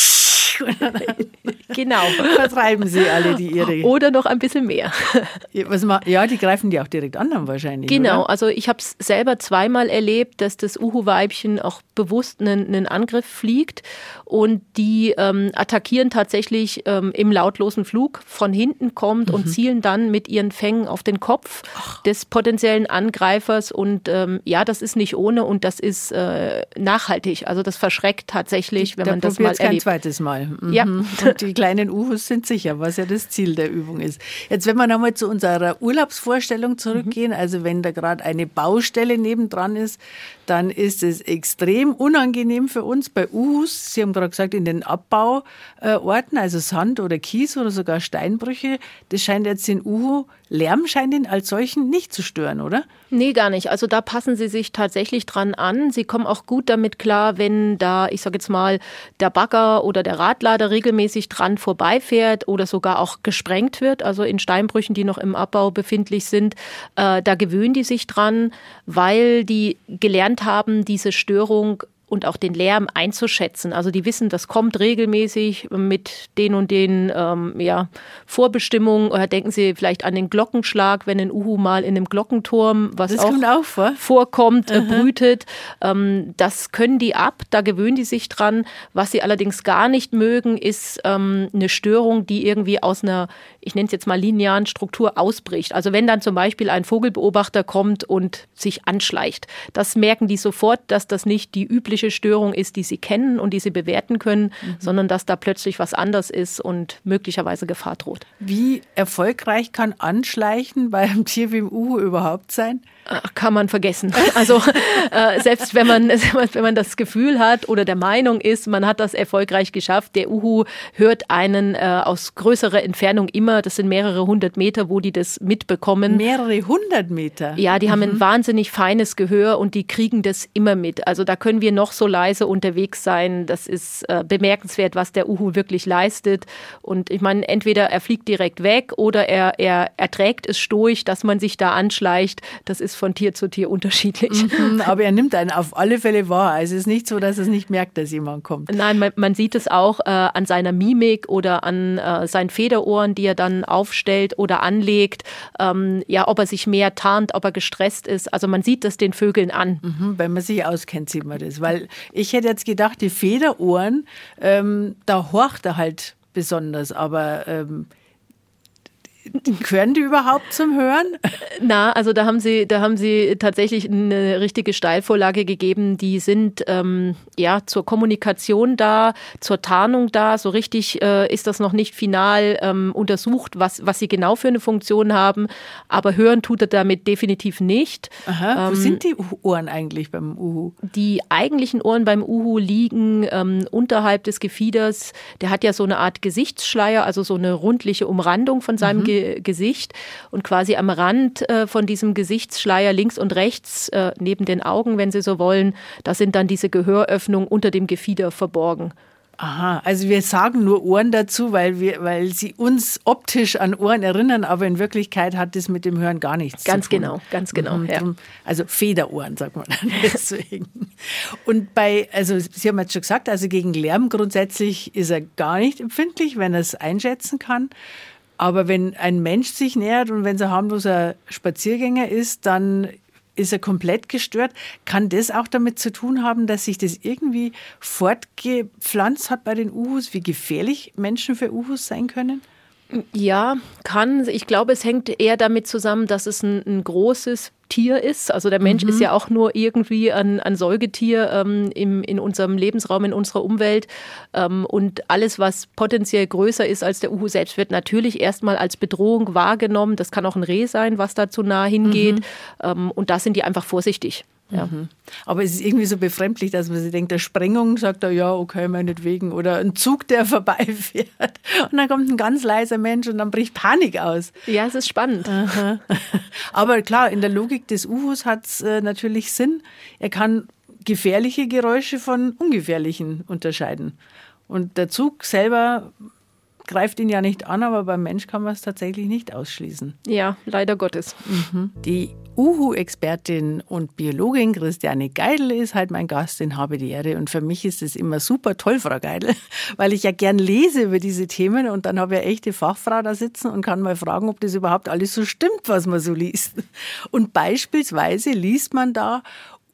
Genau. Vertreiben sie alle die ihre. Oder noch ein bisschen mehr. Was ma- ja, die greifen die auch direkt an dann wahrscheinlich. Genau, oder? Also ich habe es selber zweimal erlebt, dass das Uhu-Weibchen auch bewusst einen, einen Angriff fliegt und die ähm, attackieren tatsächlich ähm, im lautlosen Flug, von hinten kommt mhm. und zielen dann mit ihren Fängen auf den Kopf Ach. des potenziellen Angreifers und ähm, ja, das ist nicht ohne und das ist äh, nachhaltig. Also das verschreckt tatsächlich, wenn da man das mal erlebt. Kein zweites Mal. Mhm. Ja. Und die kleinen Uhus sind sicher, was ja das Ziel der Übung ist. Jetzt, wenn wir nochmal zu unserer Urlaubsvorstellung zurückgehen, mhm. also wenn da gerade eine Baustelle nebendran ist, dann ist es extrem unangenehm für uns bei Uhus. Sie haben gerade gesagt, in den Abbauorten, also Sand oder Kies oder sogar Steinbrüche, das scheint jetzt den Uhu, Lärm scheint ihn als solchen nicht zu stören, oder? Nee, gar nicht. Also da passen sie sich tatsächlich dran an. Sie kommen auch gut damit klar, wenn da, ich sage jetzt mal, der Bagger oder der Radlader regelmäßig dran vorbeifährt oder sogar auch gesprengt wird, also in Steinbrüchen, die noch im Abbau befindlich sind. Äh, da gewöhnen die sich dran, weil die gelernt haben, diese Störung und auch den Lärm einzuschätzen. Also die wissen, das kommt regelmäßig mit den und den ähm, ja, Vorbestimmungen. Oder denken Sie vielleicht an den Glockenschlag, wenn ein Uhu mal in einem Glockenturm, was das auch, auch vor. vorkommt, äh, brütet. Ähm, das können die ab, da gewöhnen die sich dran. Was sie allerdings gar nicht mögen, ist ähm, eine Störung, die irgendwie aus einer, ich nenne es jetzt mal linearen Struktur ausbricht. Also wenn dann zum Beispiel ein Vogelbeobachter kommt und sich anschleicht, das merken die sofort, dass das nicht die übliche Störung ist, die sie kennen und die sie bewerten können, mhm. sondern dass da plötzlich was anders ist und möglicherweise Gefahr droht. Wie erfolgreich kann Anschleichen bei einem Tier wie dem Uhu überhaupt sein? Ach, kann man vergessen. Also äh, selbst wenn man, wenn man das Gefühl hat oder der Meinung ist, man hat das erfolgreich geschafft, der Uhu hört einen äh, aus größerer Entfernung immer, das sind mehrere hundert Meter, wo die das mitbekommen. Mehrere hundert Meter? Ja, die mhm. haben ein wahnsinnig feines Gehör und die kriegen das immer mit. Also da können wir noch so leise unterwegs sein. Das ist äh, bemerkenswert, was der Uhu wirklich leistet. Und ich meine, entweder er fliegt direkt weg oder er, er erträgt es stoisch, dass man sich da anschleicht. Das ist von Tier zu Tier unterschiedlich. Mhm, aber er nimmt einen auf alle Fälle wahr. Also es ist nicht so, dass er es nicht merkt, dass jemand kommt. Nein, man, man sieht es auch äh, an seiner Mimik oder an äh, seinen Federohren, die er dann aufstellt oder anlegt. Ähm, ja, ob er sich mehr tarnt, ob er gestresst ist. Also man sieht das den Vögeln an. Mhm, wenn man sich auskennt, sieht man das. Weil ich hätte jetzt gedacht, die Federohren, ähm, da horcht er halt besonders. Aber ähm, gehören die überhaupt zum Hören? Na, also da haben sie, da haben sie tatsächlich eine richtige Steilvorlage gegeben. Die sind ähm, ja zur Kommunikation da, zur Tarnung da. So richtig äh, ist das noch nicht final ähm, untersucht, was, was sie genau für eine Funktion haben. Aber hören tut er damit definitiv nicht. Aha, wo ähm, sind die Ohren eigentlich beim Uhu? Die eigentlichen Ohren beim Uhu liegen ähm, unterhalb des Gefieders. Der hat ja so eine Art Gesichtsschleier, also so eine rundliche Umrandung von seinem mhm. Ge- Gesicht und quasi am Rand äh, von diesem Gesichtsschleier links und rechts, äh, neben den Augen, wenn Sie so wollen, da sind dann diese Gehöröffnungen unter dem Gefieder verborgen. Aha, also wir sagen nur Ohren dazu, weil wir, weil sie uns optisch an Ohren erinnern, aber in Wirklichkeit hat das mit dem Hören gar nichts ganz zu tun. Ganz genau, ganz genau. Mhm, ja. drum, also Federohren, sagt man dann deswegen. Und bei, also Sie haben jetzt schon gesagt, also gegen Lärm grundsätzlich ist er gar nicht empfindlich, wenn er es einschätzen kann. Aber wenn ein Mensch sich nähert und wenn es ein harmloser Spaziergänger ist, dann ist er komplett gestört. Kann das auch damit zu tun haben, dass sich das irgendwie fortgepflanzt hat bei den Uhus, wie gefährlich Menschen für Uhus sein können? Ja, kann. Ich glaube, es hängt eher damit zusammen, dass es ein, ein großes Tier ist. Also der Mensch mhm. ist ja auch nur irgendwie ein, ein Säugetier ähm, im, in unserem Lebensraum, in unserer Umwelt. Ähm, und alles, was potenziell größer ist als der Uhu selbst, wird natürlich erstmal als Bedrohung wahrgenommen. Das kann auch ein Reh sein, was da zu nah hingeht. Mhm. Ähm, und da sind die einfach vorsichtig. Ja. Mhm. Aber es ist irgendwie so befremdlich, dass man sich denkt, der Sprengung sagt er, ja, okay, meinetwegen. Oder ein Zug, der vorbeifährt. Und dann kommt ein ganz leiser Mensch und dann bricht Panik aus. Ja, es ist spannend. Aha. Aber klar, in der Logik des Uhus hat es äh, natürlich Sinn. Er kann gefährliche Geräusche von ungefährlichen unterscheiden. Und der Zug selber greift ihn ja nicht an, aber beim Mensch kann man es tatsächlich nicht ausschließen. Ja, leider Gottes. Mhm. Die Uhu-Expertin und Biologin Christiane Geidel ist halt mein Gast in Habe die Ehre. Und für mich ist es immer super toll, Frau Geidel, weil ich ja gern lese über diese Themen und dann habe ich eine echte Fachfrau da sitzen und kann mal fragen, ob das überhaupt alles so stimmt, was man so liest. Und beispielsweise liest man da,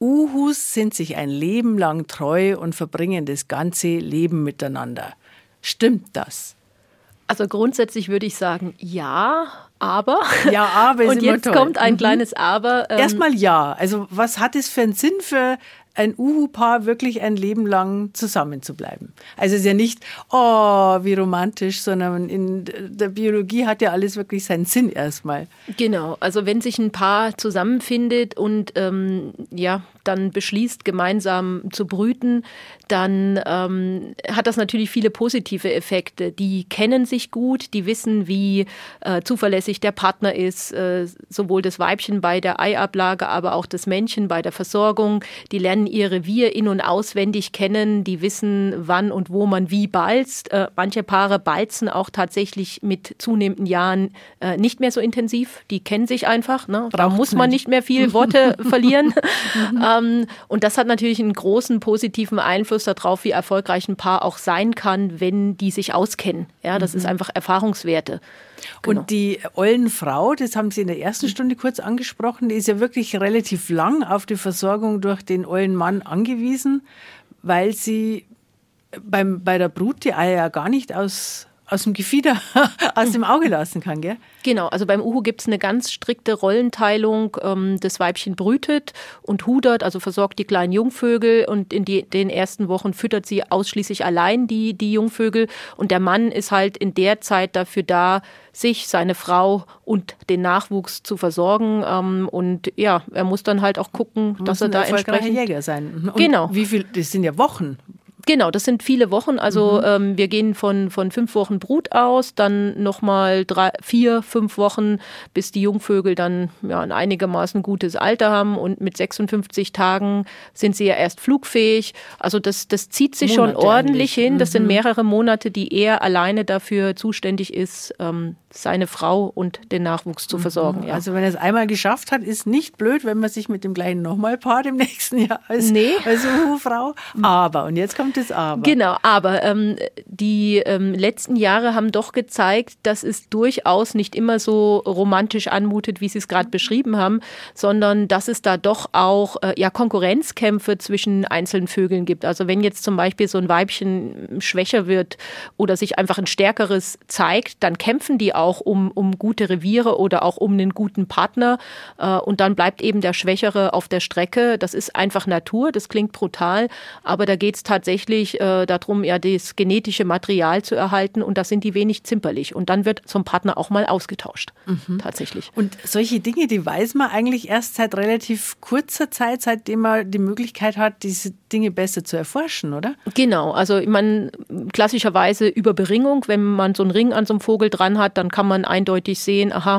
Uhus sind sich ein Leben lang treu und verbringen das ganze Leben miteinander. Stimmt das? Also grundsätzlich würde ich sagen, ja, aber. Ja, aber ist und immer jetzt toll. kommt ein mhm. kleines Aber. Ähm Erstmal ja. Also was hat es für einen Sinn für ein Uhu-Paar, wirklich ein Leben lang zusammen zu bleiben? Also es ist ja nicht, oh, wie romantisch, sondern in der Biologie hat ja alles wirklich seinen Sinn erstmal. Genau, also wenn sich ein Paar zusammenfindet und ähm, ja, dann beschließt, gemeinsam zu brüten, dann ähm, hat das natürlich viele positive Effekte. Die kennen sich gut, die wissen, wie äh, zuverlässig der Partner ist, äh, sowohl das Weibchen bei der Eiablage, aber auch das Männchen bei der Versorgung. Die lernen ihr Revier in- und auswendig kennen, die wissen, wann und wo man wie balzt. Äh, manche Paare balzen auch tatsächlich mit zunehmenden Jahren äh, nicht mehr so intensiv. Die kennen sich einfach. Ne? Da muss man nicht mehr viel Worte verlieren. ähm, und das hat natürlich einen großen positiven Einfluss darauf, wie erfolgreich ein Paar auch sein kann, wenn die sich auskennen. Ja, das mhm. ist einfach Erfahrungswerte. Genau. Und die Eulenfrau, das haben Sie in der ersten Stunde kurz angesprochen, die ist ja wirklich relativ lang auf die Versorgung durch den Eulenmann angewiesen, weil sie beim, bei der Brut die Eier ja gar nicht aus, aus dem Gefieder, aus dem Auge lassen kann, gell? Genau, also beim Uhu gibt es eine ganz strikte Rollenteilung. Ähm, das Weibchen brütet und hudert, also versorgt die kleinen Jungvögel und in die, den ersten Wochen füttert sie ausschließlich allein die, die Jungvögel. Und der Mann ist halt in der Zeit dafür da, sich, seine Frau und den Nachwuchs zu versorgen. Ähm, und ja, er muss dann halt auch gucken, dass er da entsprechend... Jäger sein. Und genau. Wie viel, das sind ja Wochen. Genau, das sind viele Wochen. Also mhm. ähm, wir gehen von, von fünf Wochen Brut aus, dann nochmal drei, vier, fünf Wochen, bis die Jungvögel dann ja, ein einigermaßen gutes Alter haben. Und mit sechsundfünfzig Tagen sind sie ja erst flugfähig. Also das, das zieht sich Monate schon ordentlich hin. Mhm. Das sind mehrere Monate, die er alleine dafür zuständig ist, ähm, seine Frau und den Nachwuchs zu versorgen. Mhm. Ja. Also wenn er es einmal geschafft hat, ist nicht blöd, wenn man sich mit dem gleichen nochmal paart im nächsten Jahr als, nee. als Uhu-Frau. Aber, und jetzt kommt das Aber. Genau, aber ähm, die ähm, letzten Jahre haben doch gezeigt, dass es durchaus nicht immer so romantisch anmutet, wie Sie es gerade beschrieben haben, sondern dass es da doch auch äh, ja, Konkurrenzkämpfe zwischen einzelnen Vögeln gibt. Also wenn jetzt zum Beispiel so ein Weibchen schwächer wird oder sich einfach ein stärkeres zeigt, dann kämpfen die auch um, um gute Reviere oder auch um einen guten Partner äh, und dann bleibt eben der Schwächere auf der Strecke. Das ist einfach Natur, das klingt brutal, aber da geht es tatsächlich äh, darum, ja, das genetische Material zu erhalten und da sind die wenig zimperlich. Und dann wird so ein Partner auch mal ausgetauscht, mhm. tatsächlich. Und solche Dinge, die weiß man eigentlich erst seit relativ kurzer Zeit, seitdem man die Möglichkeit hat, diese Dinge besser zu erforschen, oder? Genau, also ich meine, klassischerweise über Beringung, wenn man so einen Ring an so einem Vogel dran hat, dann kann man eindeutig sehen, aha,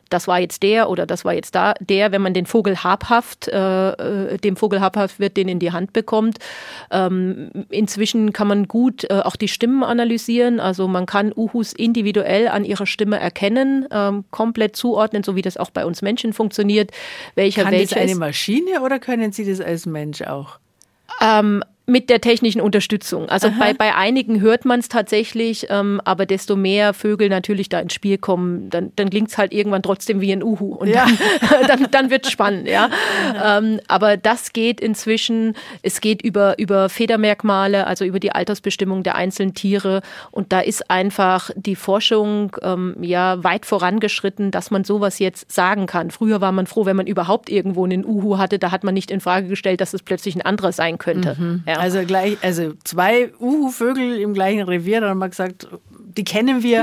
das war jetzt der oder das war jetzt da der, wenn man den Vogel habhaft, äh, dem Vogel habhaft wird, den in die Hand bekommt. Ähm, inzwischen kann man gut äh, auch die Stimmen analysieren, also man kann Uhus individuell an ihrer Stimme erkennen, ähm, komplett zuordnen, so wie das auch bei uns Menschen funktioniert. Welcher kann welcher das eine ist. Maschine oder können Sie das als Mensch auch? Ähm, mit der technischen Unterstützung. Also bei, bei einigen hört man es tatsächlich, ähm, aber desto mehr Vögel natürlich da ins Spiel kommen, dann, dann klingt es halt irgendwann trotzdem wie ein Uhu. Und ja. dann, dann, dann wird es spannend. Ja. Ähm, aber das geht inzwischen, es geht über, über Federmerkmale, also über die Altersbestimmung der einzelnen Tiere. Und da ist einfach die Forschung ähm, ja weit vorangeschritten, dass man sowas jetzt sagen kann. Früher war man froh, wenn man überhaupt irgendwo einen Uhu hatte. Da hat man nicht in Frage gestellt, dass es plötzlich ein anderer sein könnte. Mhm. Ja. Also gleich, also zwei Uhu-Vögel im gleichen Revier, da haben wir gesagt, die kennen wir.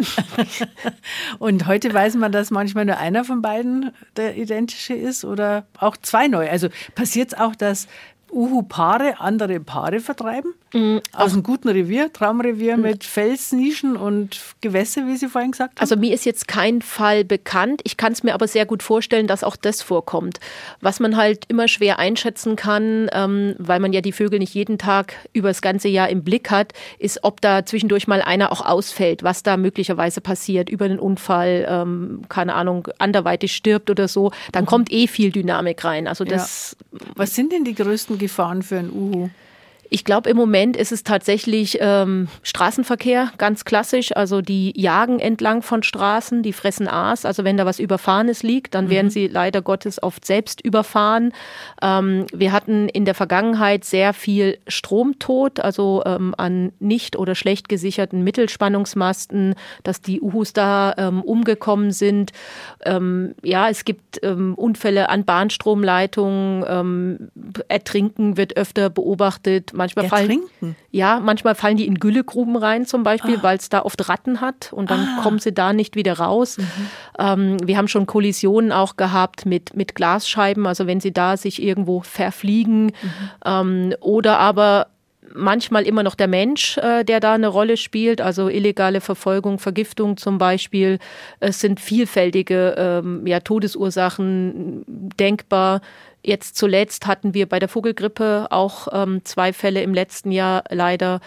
Und heute weiß man, dass manchmal nur einer von beiden der identische ist oder auch zwei neue. Also passiert es auch, dass Uhu-Paare andere Paare vertreiben? Mhm. Aus einem guten Revier, Traumrevier mhm. mit Felsnischen und Gewässer, wie Sie vorhin gesagt haben? Also mir ist jetzt kein Fall bekannt. Ich kann es mir aber sehr gut vorstellen, dass auch das vorkommt. Was man halt immer schwer einschätzen kann, ähm, weil man ja die Vögel nicht jeden Tag über das ganze Jahr im Blick hat, ist, ob da zwischendurch mal einer auch ausfällt, was da möglicherweise passiert, über einen Unfall, ähm, keine Ahnung, anderweitig stirbt oder so. Dann mhm. kommt eh viel Dynamik rein. Also das. Ja. Was sind denn die größten Gefahren für einen Uhu? Ich glaube, im Moment ist es tatsächlich ähm, Straßenverkehr, ganz klassisch. Also die jagen entlang von Straßen, die fressen Aas. Also wenn da was Überfahrenes liegt, dann mhm. werden sie leider Gottes oft selbst überfahren. Ähm, wir hatten in der Vergangenheit sehr viel Stromtod, also ähm, an nicht oder schlecht gesicherten Mittelspannungsmasten, dass die Uhus da ähm, umgekommen sind. Ähm, ja, es gibt ähm, Unfälle an Bahnstromleitungen. Ähm, Ertrinken wird öfter beobachtet. Manchmal fallen, ja, manchmal fallen die in Güllegruben rein zum Beispiel, ah. weil es da oft Ratten hat und dann ah. kommen sie da nicht wieder raus. Mhm. Ähm, wir haben schon Kollisionen auch gehabt mit, mit Glasscheiben, also wenn sie da sich irgendwo verfliegen. Mhm. Ähm, oder aber manchmal immer noch der Mensch, äh, der da eine Rolle spielt, also illegale Verfolgung, Vergiftung zum Beispiel. Es sind vielfältige ähm, ja, Todesursachen denkbar. Jetzt zuletzt hatten wir bei der Vogelgrippe auch ähm, zwei Fälle im letzten Jahr leider.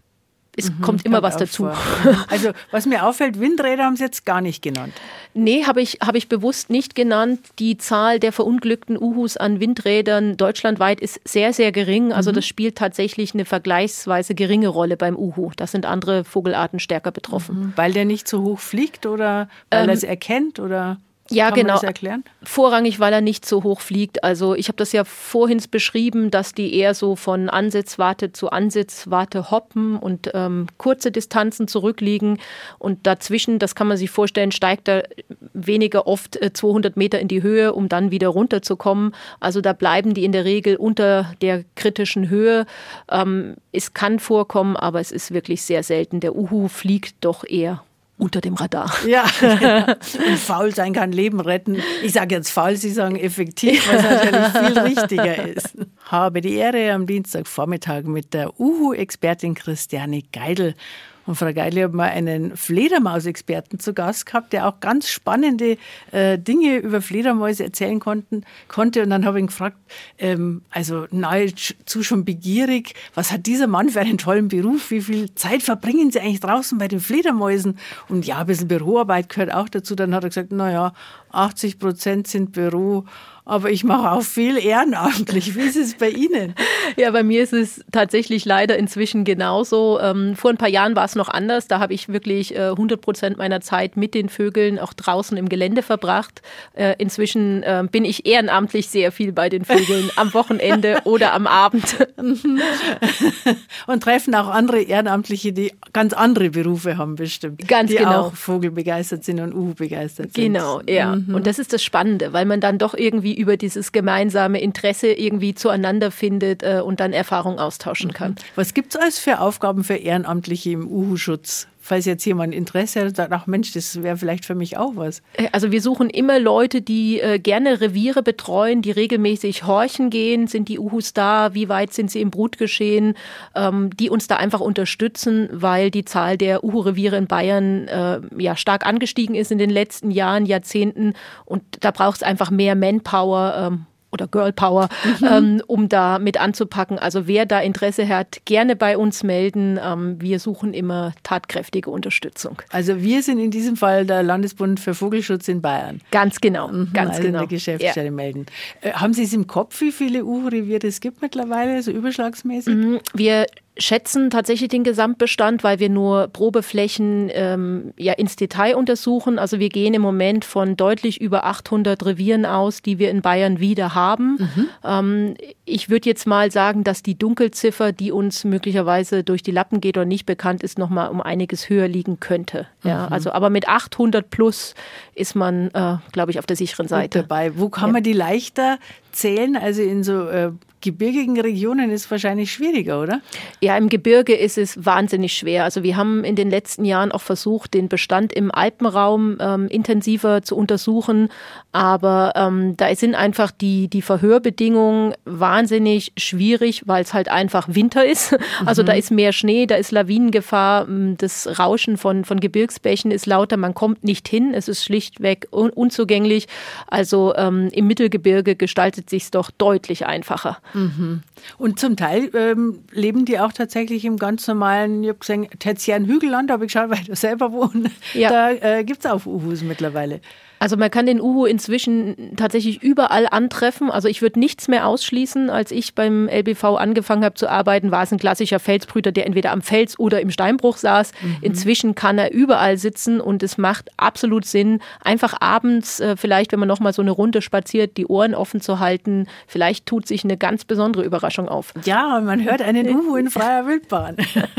Es mhm, kommt immer was dazu. Vor. Also was mir auffällt, Windräder haben Sie jetzt gar nicht genannt. Nee, habe ich, hab ich bewusst nicht genannt. Die Zahl der verunglückten Uhus an Windrädern deutschlandweit ist sehr, sehr gering. Also mhm. das spielt tatsächlich eine vergleichsweise geringe Rolle beim Uhu. Da sind andere Vogelarten stärker betroffen. Mhm. Weil der nicht so hoch fliegt oder weil ähm, er es erkennt oder... Ja, Kann genau. man das erklären? Vorrangig, weil er nicht so hoch fliegt. Also ich habe das ja vorhin beschrieben, dass die eher so von Ansitzwarte zu Ansitzwarte hoppen und ähm, kurze Distanzen zurückliegen. Und dazwischen, das kann man sich vorstellen, steigt er weniger oft äh, zweihundert Meter in die Höhe, um dann wieder runterzukommen. Also da bleiben die in der Regel unter der kritischen Höhe. Ähm, es kann vorkommen, aber es ist wirklich sehr selten. Der Uhu fliegt doch eher unter dem Radar. Ja, genau. Und faul sein kann Leben retten. Ich sage jetzt faul, Sie sagen effektiv, was natürlich viel richtiger ist. Habe die Ehre am Dienstagvormittag mit der Uhu-Expertin Christiane Geidel. Und Frau Geidel, ich habe mal einen Fledermausexperten zu Gast gehabt, der auch ganz spannende äh, Dinge über Fledermäuse erzählen konnten, konnte. Und dann habe ich ihn gefragt, ähm, also nahezu schon begierig, was hat dieser Mann für einen tollen Beruf? Wie viel Zeit verbringen Sie eigentlich draußen bei den Fledermäusen? Und ja, ein bisschen Büroarbeit gehört auch dazu. Dann hat er gesagt, naja, achtzig Prozent sind Büro, aber ich mache auch viel ehrenamtlich. Wie ist es bei Ihnen? Ja, bei mir ist es tatsächlich leider inzwischen genauso. Ähm, vor ein paar Jahren war es noch anders. Da habe ich wirklich äh, hundert Prozent meiner Zeit mit den Vögeln auch draußen im Gelände verbracht. Äh, inzwischen äh, bin ich ehrenamtlich sehr viel bei den Vögeln am Wochenende oder am Abend. Und treffen auch andere Ehrenamtliche, die ganz andere Berufe haben bestimmt. Ganz die genau. auch vogelbegeistert sind und Uhu begeistert sind. Genau, ja. Mhm. Und das ist das Spannende, weil man dann doch irgendwie über dieses gemeinsame Interesse irgendwie zueinander findet äh, und dann Erfahrung austauschen kann. Was gibt es alles für Aufgaben für Ehrenamtliche im Uhu-Schutz? falls jetzt jemand Interesse hat und sagt, ach Mensch, das wäre vielleicht für mich auch was. Also wir suchen immer Leute, die äh, gerne Reviere betreuen, die regelmäßig horchen gehen. Sind die Uhus da? Wie weit sind sie im Brutgeschehen? Ähm, die uns da einfach unterstützen, weil die Zahl der Uhu-Reviere in Bayern äh, ja stark angestiegen ist in den letzten Jahren, Jahrzehnten. Und da braucht es einfach mehr Manpower, ähm, oder Girl Power, mhm. ähm, um da mit anzupacken. Also wer da Interesse hat, gerne bei uns melden. Ähm, wir suchen immer tatkräftige Unterstützung. Also wir sind in diesem Fall der Landesbund für Vogelschutz in Bayern. Ganz genau, mhm, ganz also genau. in der Geschäftsstelle ja. melden. Äh, haben Sie es im Kopf, wie viele Uhu-Reviere es gibt mittlerweile, so überschlagsmäßig? Mhm, wir schätzen tatsächlich den Gesamtbestand, weil wir nur Probeflächen ähm, ja, ins Detail untersuchen. Also wir gehen im Moment von deutlich über achthundert Revieren aus, die wir in Bayern wieder haben. Mhm. Ähm, ich würde jetzt mal sagen, dass die Dunkelziffer, die uns möglicherweise durch die Lappen geht oder nicht bekannt ist, noch mal um einiges höher liegen könnte. Ja, mhm. also, aber mit achthundert plus ist man, äh, glaube ich, auf der sicheren Seite. Gut dabei. Wo kann ja. man die leichter zählen? Also in so äh, gebirgigen Regionen ist es wahrscheinlich schwieriger, oder? Ja, im Gebirge ist es wahnsinnig schwer. Also wir haben in den letzten Jahren auch versucht, den Bestand im Alpenraum ähm, intensiver zu untersuchen. Aber ähm, da sind einfach die, die Verhörbedingungen wahnsinnig schwierig, weil es halt einfach Winter ist. Also mhm. da ist mehr Schnee, da ist Lawinengefahr. Das Rauschen von, von Gebirgsbächen ist lauter. Man kommt nicht hin. Es ist schlichtweg un- unzugänglich. Also ähm, im Mittelgebirge gestaltet sich es doch deutlich einfacher. Mhm. Und zum Teil ähm, leben die auch tatsächlich im ganz normalen, ich habe gesagt, tertiären Hügelland, habe ich geschaut, weil ich da selber wohne. Ja. Da äh, gibt es auch Uhus mittlerweile. Also man kann den Uhu inzwischen tatsächlich überall antreffen. Also ich würde nichts mehr ausschließen. Als ich beim L B V angefangen habe zu arbeiten, war es ein klassischer Felsbrüter, der entweder am Fels oder im Steinbruch saß. Mhm. Inzwischen kann er überall sitzen und es macht absolut Sinn, einfach abends, äh, vielleicht wenn man noch mal so eine Runde spaziert, die Ohren offen zu halten. Vielleicht tut sich eine ganz besondere Überraschung auf. Ja, man hört einen Uhu in freier Wildbahn.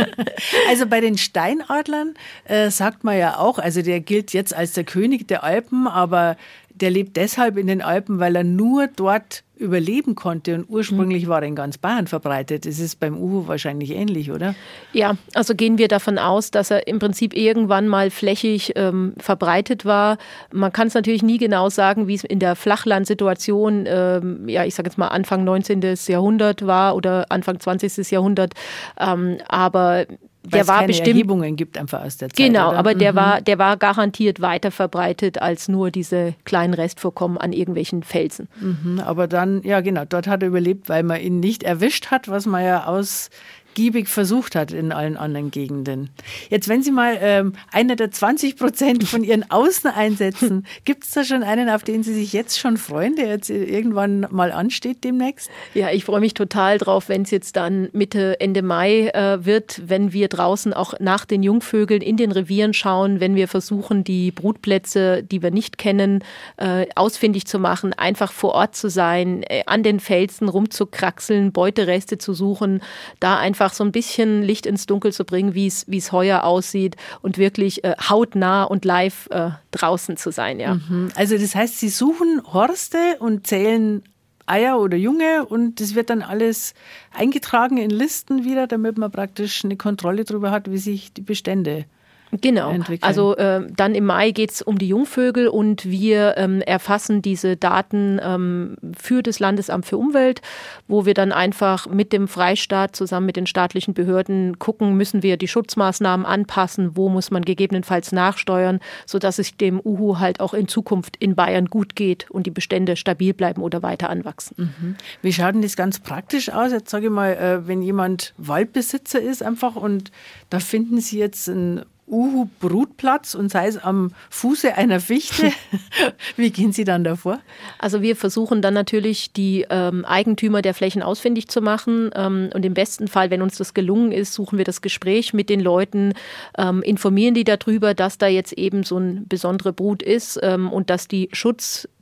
Also bei den Steinadlern äh, sagt man ja auch, also der gilt jetzt als der König der Alpen, aber der lebt deshalb in den Alpen, weil er nur dort überleben konnte und ursprünglich war er in ganz Bayern verbreitet. Das ist beim Uhu wahrscheinlich ähnlich, oder? Ja, also gehen wir davon aus, dass er im Prinzip irgendwann mal flächig ähm, verbreitet war. Man kann es natürlich nie genau sagen, wie es in der Flachlandsituation, ähm, ja, ich sage jetzt mal Anfang neunzehnten. Jahrhundert war oder Anfang zwanzigsten. Jahrhundert. Ähm, aber Weil der war es keine bestimmt Erhebungen gibt einfach aus der Zeit. Genau, oder? aber der mhm. war, der war garantiert weiter verbreitet als nur diese kleinen Restvorkommen an irgendwelchen Felsen. Mhm, aber dann, ja genau, dort hat er überlebt, weil man ihn nicht erwischt hat, was man ja ausgiebig versucht hat in allen anderen Gegenden. Jetzt, wenn Sie mal ähm, einer der zwanzig Prozent von Ihren Außen einsetzen, gibt es da schon einen, auf den Sie sich jetzt schon freuen, der jetzt irgendwann mal ansteht demnächst? Ja, ich freue mich total drauf, wenn es jetzt dann Mitte, Ende Mai äh, wird, wenn wir draußen auch nach den Jungvögeln in den Revieren schauen, wenn wir versuchen, die Brutplätze, die wir nicht kennen, äh, ausfindig zu machen, einfach vor Ort zu sein, äh, an den Felsen rumzukraxeln, Beutereste zu suchen, da einfach so ein bisschen Licht ins Dunkel zu bringen, wie es wie es heuer aussieht und wirklich äh, hautnah und live äh, draußen zu sein. Ja. Mhm. Also das heißt, Sie suchen Horste und zählen Eier oder Junge und das wird dann alles eingetragen in Listen wieder, damit man praktisch eine Kontrolle darüber hat, wie sich die Bestände Genau, entwickeln. also äh, dann im Mai geht es um die Jungvögel und wir ähm, erfassen diese Daten ähm, für das Landesamt für Umwelt, wo wir dann einfach mit dem Freistaat zusammen mit den staatlichen Behörden gucken, müssen wir die Schutzmaßnahmen anpassen, wo muss man gegebenenfalls nachsteuern, sodass es dem Uhu halt auch in Zukunft in Bayern gut geht und die Bestände stabil bleiben oder weiter anwachsen. Mhm. Wie schaut denn das ganz praktisch aus? Jetzt sage ich mal, äh, wenn jemand Waldbesitzer ist einfach und da finden Sie jetzt ein Uhu-Brutplatz und sei es am Fuße einer Fichte. Wie gehen Sie dann davor? Also wir versuchen dann natürlich, die ähm, Eigentümer der Flächen ausfindig zu machen. Ähm, und im besten Fall, wenn uns das gelungen ist, suchen wir das Gespräch mit den Leuten, ähm, informieren die darüber, dass da jetzt eben so eine besondere Brut ist ähm, und dass die Schutz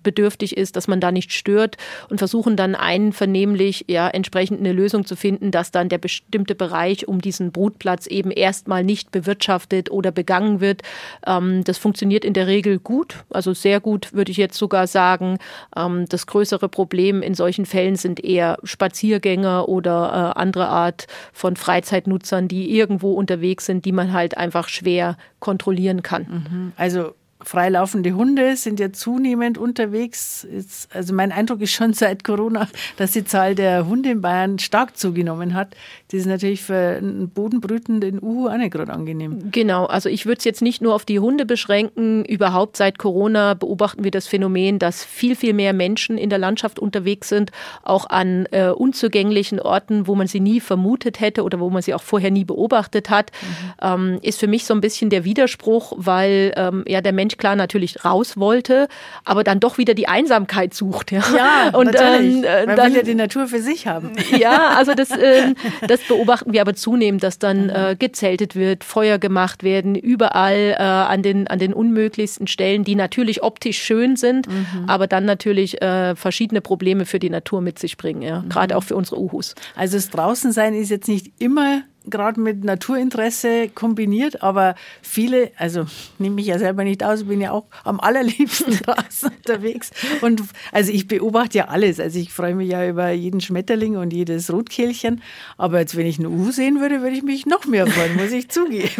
schutzbedürftig ist, dass man da nicht stört und versuchen dann einvernehmlich ja entsprechend eine Lösung zu finden, dass dann der bestimmte Bereich um diesen Brutplatz eben erstmal nicht bewirtschaftet oder begangen wird. Ähm, das funktioniert in der Regel gut, also sehr gut würde ich jetzt sogar sagen. Ähm, das größere Problem in solchen Fällen sind eher Spaziergänger oder äh, andere Art von Freizeitnutzern, die irgendwo unterwegs sind, die man halt einfach schwer kontrollieren kann. Also freilaufende Hunde sind ja zunehmend unterwegs. Jetzt, also mein Eindruck ist schon seit Corona, dass die Zahl der Hunde in Bayern stark zugenommen hat. Das ist natürlich für einen bodenbrütenden Uhu auch nicht gerade angenehm. Genau, also ich würde es jetzt nicht nur auf die Hunde beschränken. Überhaupt seit Corona beobachten wir das Phänomen, dass viel, viel mehr Menschen in der Landschaft unterwegs sind, auch an äh, unzugänglichen Orten, wo man sie nie vermutet hätte oder wo man sie auch vorher nie beobachtet hat. Mhm. Ähm, ist für mich so ein bisschen der Widerspruch, weil ähm, ja der Mensch klar natürlich raus wollte, aber dann doch wieder die Einsamkeit sucht. Ja, ja und natürlich. Ähm, äh, Man dann, will ja die Natur für sich haben. Ja, also das, äh, das beobachten wir aber zunehmend, dass dann äh, gezeltet wird, Feuer gemacht werden, überall äh, an den, an den unmöglichsten Stellen, die natürlich optisch schön sind, mhm. aber dann natürlich äh, verschiedene Probleme für die Natur mit sich bringen, ja? Mhm. Gerade auch für unsere Uhus. Also das Draußensein ist jetzt nicht immer gerade mit Naturinteresse kombiniert, aber viele, also nehme mich ja selber nicht aus, bin ja auch am allerliebsten draußen unterwegs und also ich beobachte ja alles, also ich freue mich ja über jeden Schmetterling und jedes Rotkehlchen, aber jetzt, wenn ich einen Uhu sehen würde, würde ich mich noch mehr freuen, muss ich zugeben.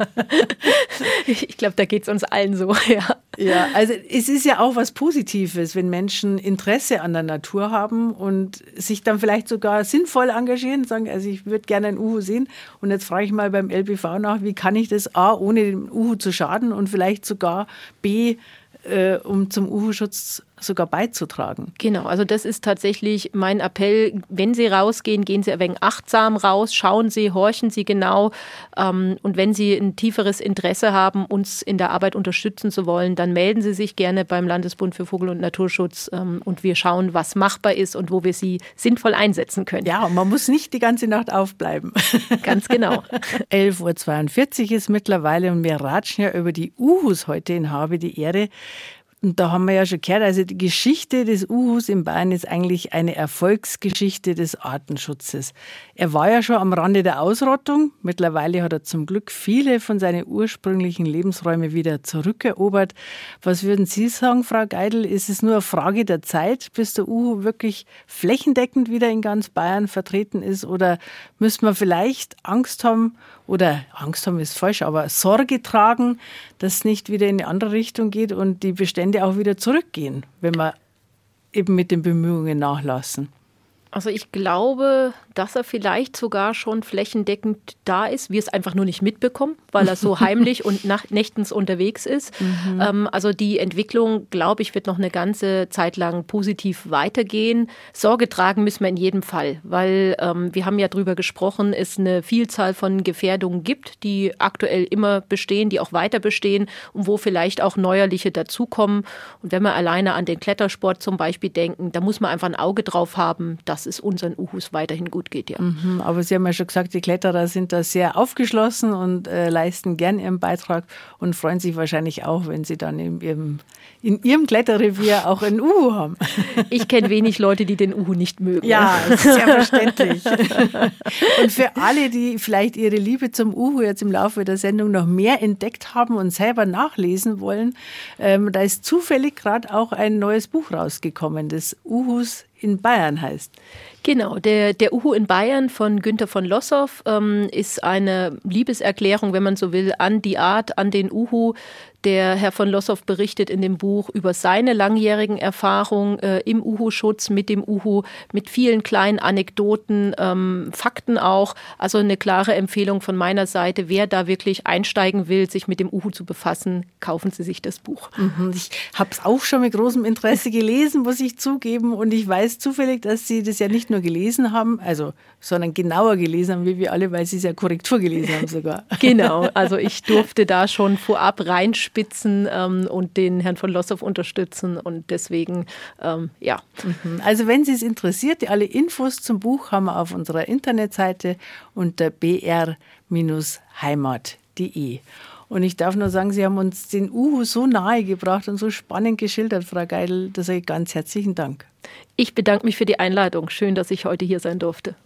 Ich glaube, da geht es uns allen so, ja. Ja, also es ist ja auch was Positives, wenn Menschen Interesse an der Natur haben und sich dann vielleicht sogar sinnvoll engagieren, sagen, also ich würde gerne einen Uhu sehen. Und jetzt frage ich mal beim L B V nach, wie kann ich das A, ohne dem Uhu zu schaden und vielleicht sogar B, äh, um zum Uhu-Schutz sogar beizutragen. Genau, also das ist tatsächlich mein Appell. Wenn Sie rausgehen, gehen Sie ein wenig achtsam raus, schauen Sie, horchen Sie genau. Ähm, und wenn Sie ein tieferes Interesse haben, uns in der Arbeit unterstützen zu wollen, dann melden Sie sich gerne beim Landesbund für Vogel- und Naturschutz ähm, und wir schauen, was machbar ist und wo wir Sie sinnvoll einsetzen können. Ja, und man muss nicht die ganze Nacht aufbleiben. Ganz genau. elf Uhr zweiundvierzig ist mittlerweile und wir ratschen ja über die Uhus heute in Habe die Ehre. Und da haben wir ja schon gehört, also die Geschichte des Uhus in Bayern ist eigentlich eine Erfolgsgeschichte des Artenschutzes. Er war ja schon am Rande der Ausrottung. Mittlerweile hat er zum Glück viele von seinen ursprünglichen Lebensräumen wieder zurückerobert. Was würden Sie sagen, Frau Geidel? Ist es nur eine Frage der Zeit, bis der Uhu wirklich flächendeckend wieder in ganz Bayern vertreten ist? Oder müssen wir vielleicht Angst haben, oder Angst haben ist falsch, aber Sorge tragen, dass es nicht wieder in eine andere Richtung geht und die Bestände auch wieder zurückgehen, wenn wir eben mit den Bemühungen nachlassen? Also ich glaube, dass er vielleicht sogar schon flächendeckend da ist, wir es einfach nur nicht mitbekommen, weil er so heimlich und nach, nächtens unterwegs ist. Mhm. Ähm, also die Entwicklung, glaube ich, wird noch eine ganze Zeit lang positiv weitergehen. Sorge tragen müssen wir in jedem Fall, weil ähm, wir haben ja drüber gesprochen, es eine Vielzahl von Gefährdungen gibt, die aktuell immer bestehen, die auch weiter bestehen und wo vielleicht auch neuerliche dazukommen. Und wenn wir alleine an den Klettersport zum Beispiel denken, da muss man einfach ein Auge drauf haben, dass es unseren Uhus weiterhin gut geht. Ja. Mhm, aber Sie haben ja schon gesagt, die Kletterer sind da sehr aufgeschlossen und äh, leisten gern ihren Beitrag und freuen sich wahrscheinlich auch, wenn sie dann in ihrem, in ihrem Kletterrevier auch einen Uhu haben. Ich kenne wenig Leute, die den Uhu nicht mögen. Ja, das ist sehr verständlich. Und für alle, die vielleicht ihre Liebe zum Uhu jetzt im Laufe der Sendung noch mehr entdeckt haben und selber nachlesen wollen, ähm, da ist zufällig gerade auch ein neues Buch rausgekommen, das Uhus in Bayern heißt. Genau, der, der Uhu in Bayern von Günther von Lossow ähm, ist eine Liebeserklärung, wenn man so will, an die Art, an den Uhu. Der Herr von Lossow berichtet in dem Buch über seine langjährigen Erfahrungen äh, im Uhu-Schutz mit dem Uhu, mit vielen kleinen Anekdoten, ähm, Fakten auch. Also eine klare Empfehlung von meiner Seite. Wer da wirklich einsteigen will, sich mit dem Uhu zu befassen, kaufen Sie sich das Buch. Mhm, ich habe es auch schon mit großem Interesse gelesen, muss ich zugeben. Und ich weiß zufällig, dass Sie das ja nicht nur gelesen haben, also sondern genauer gelesen haben, wie wir alle, weil Sie es ja Korrektur gelesen haben sogar. Genau, also ich durfte da schon vorab reinspitzen ähm, und den Herrn von Lossow unterstützen und deswegen, ähm, ja. Also wenn Sie es interessiert, alle Infos zum Buch haben wir auf unserer Internetseite unter b r Bindestrich heimat punkt de. Und ich darf nur sagen, Sie haben uns den Uhu so nahe gebracht und so spannend geschildert, Frau Geidel. Da sage ich ganz herzlichen Dank. Ich bedanke mich für die Einladung. Schön, dass ich heute hier sein durfte.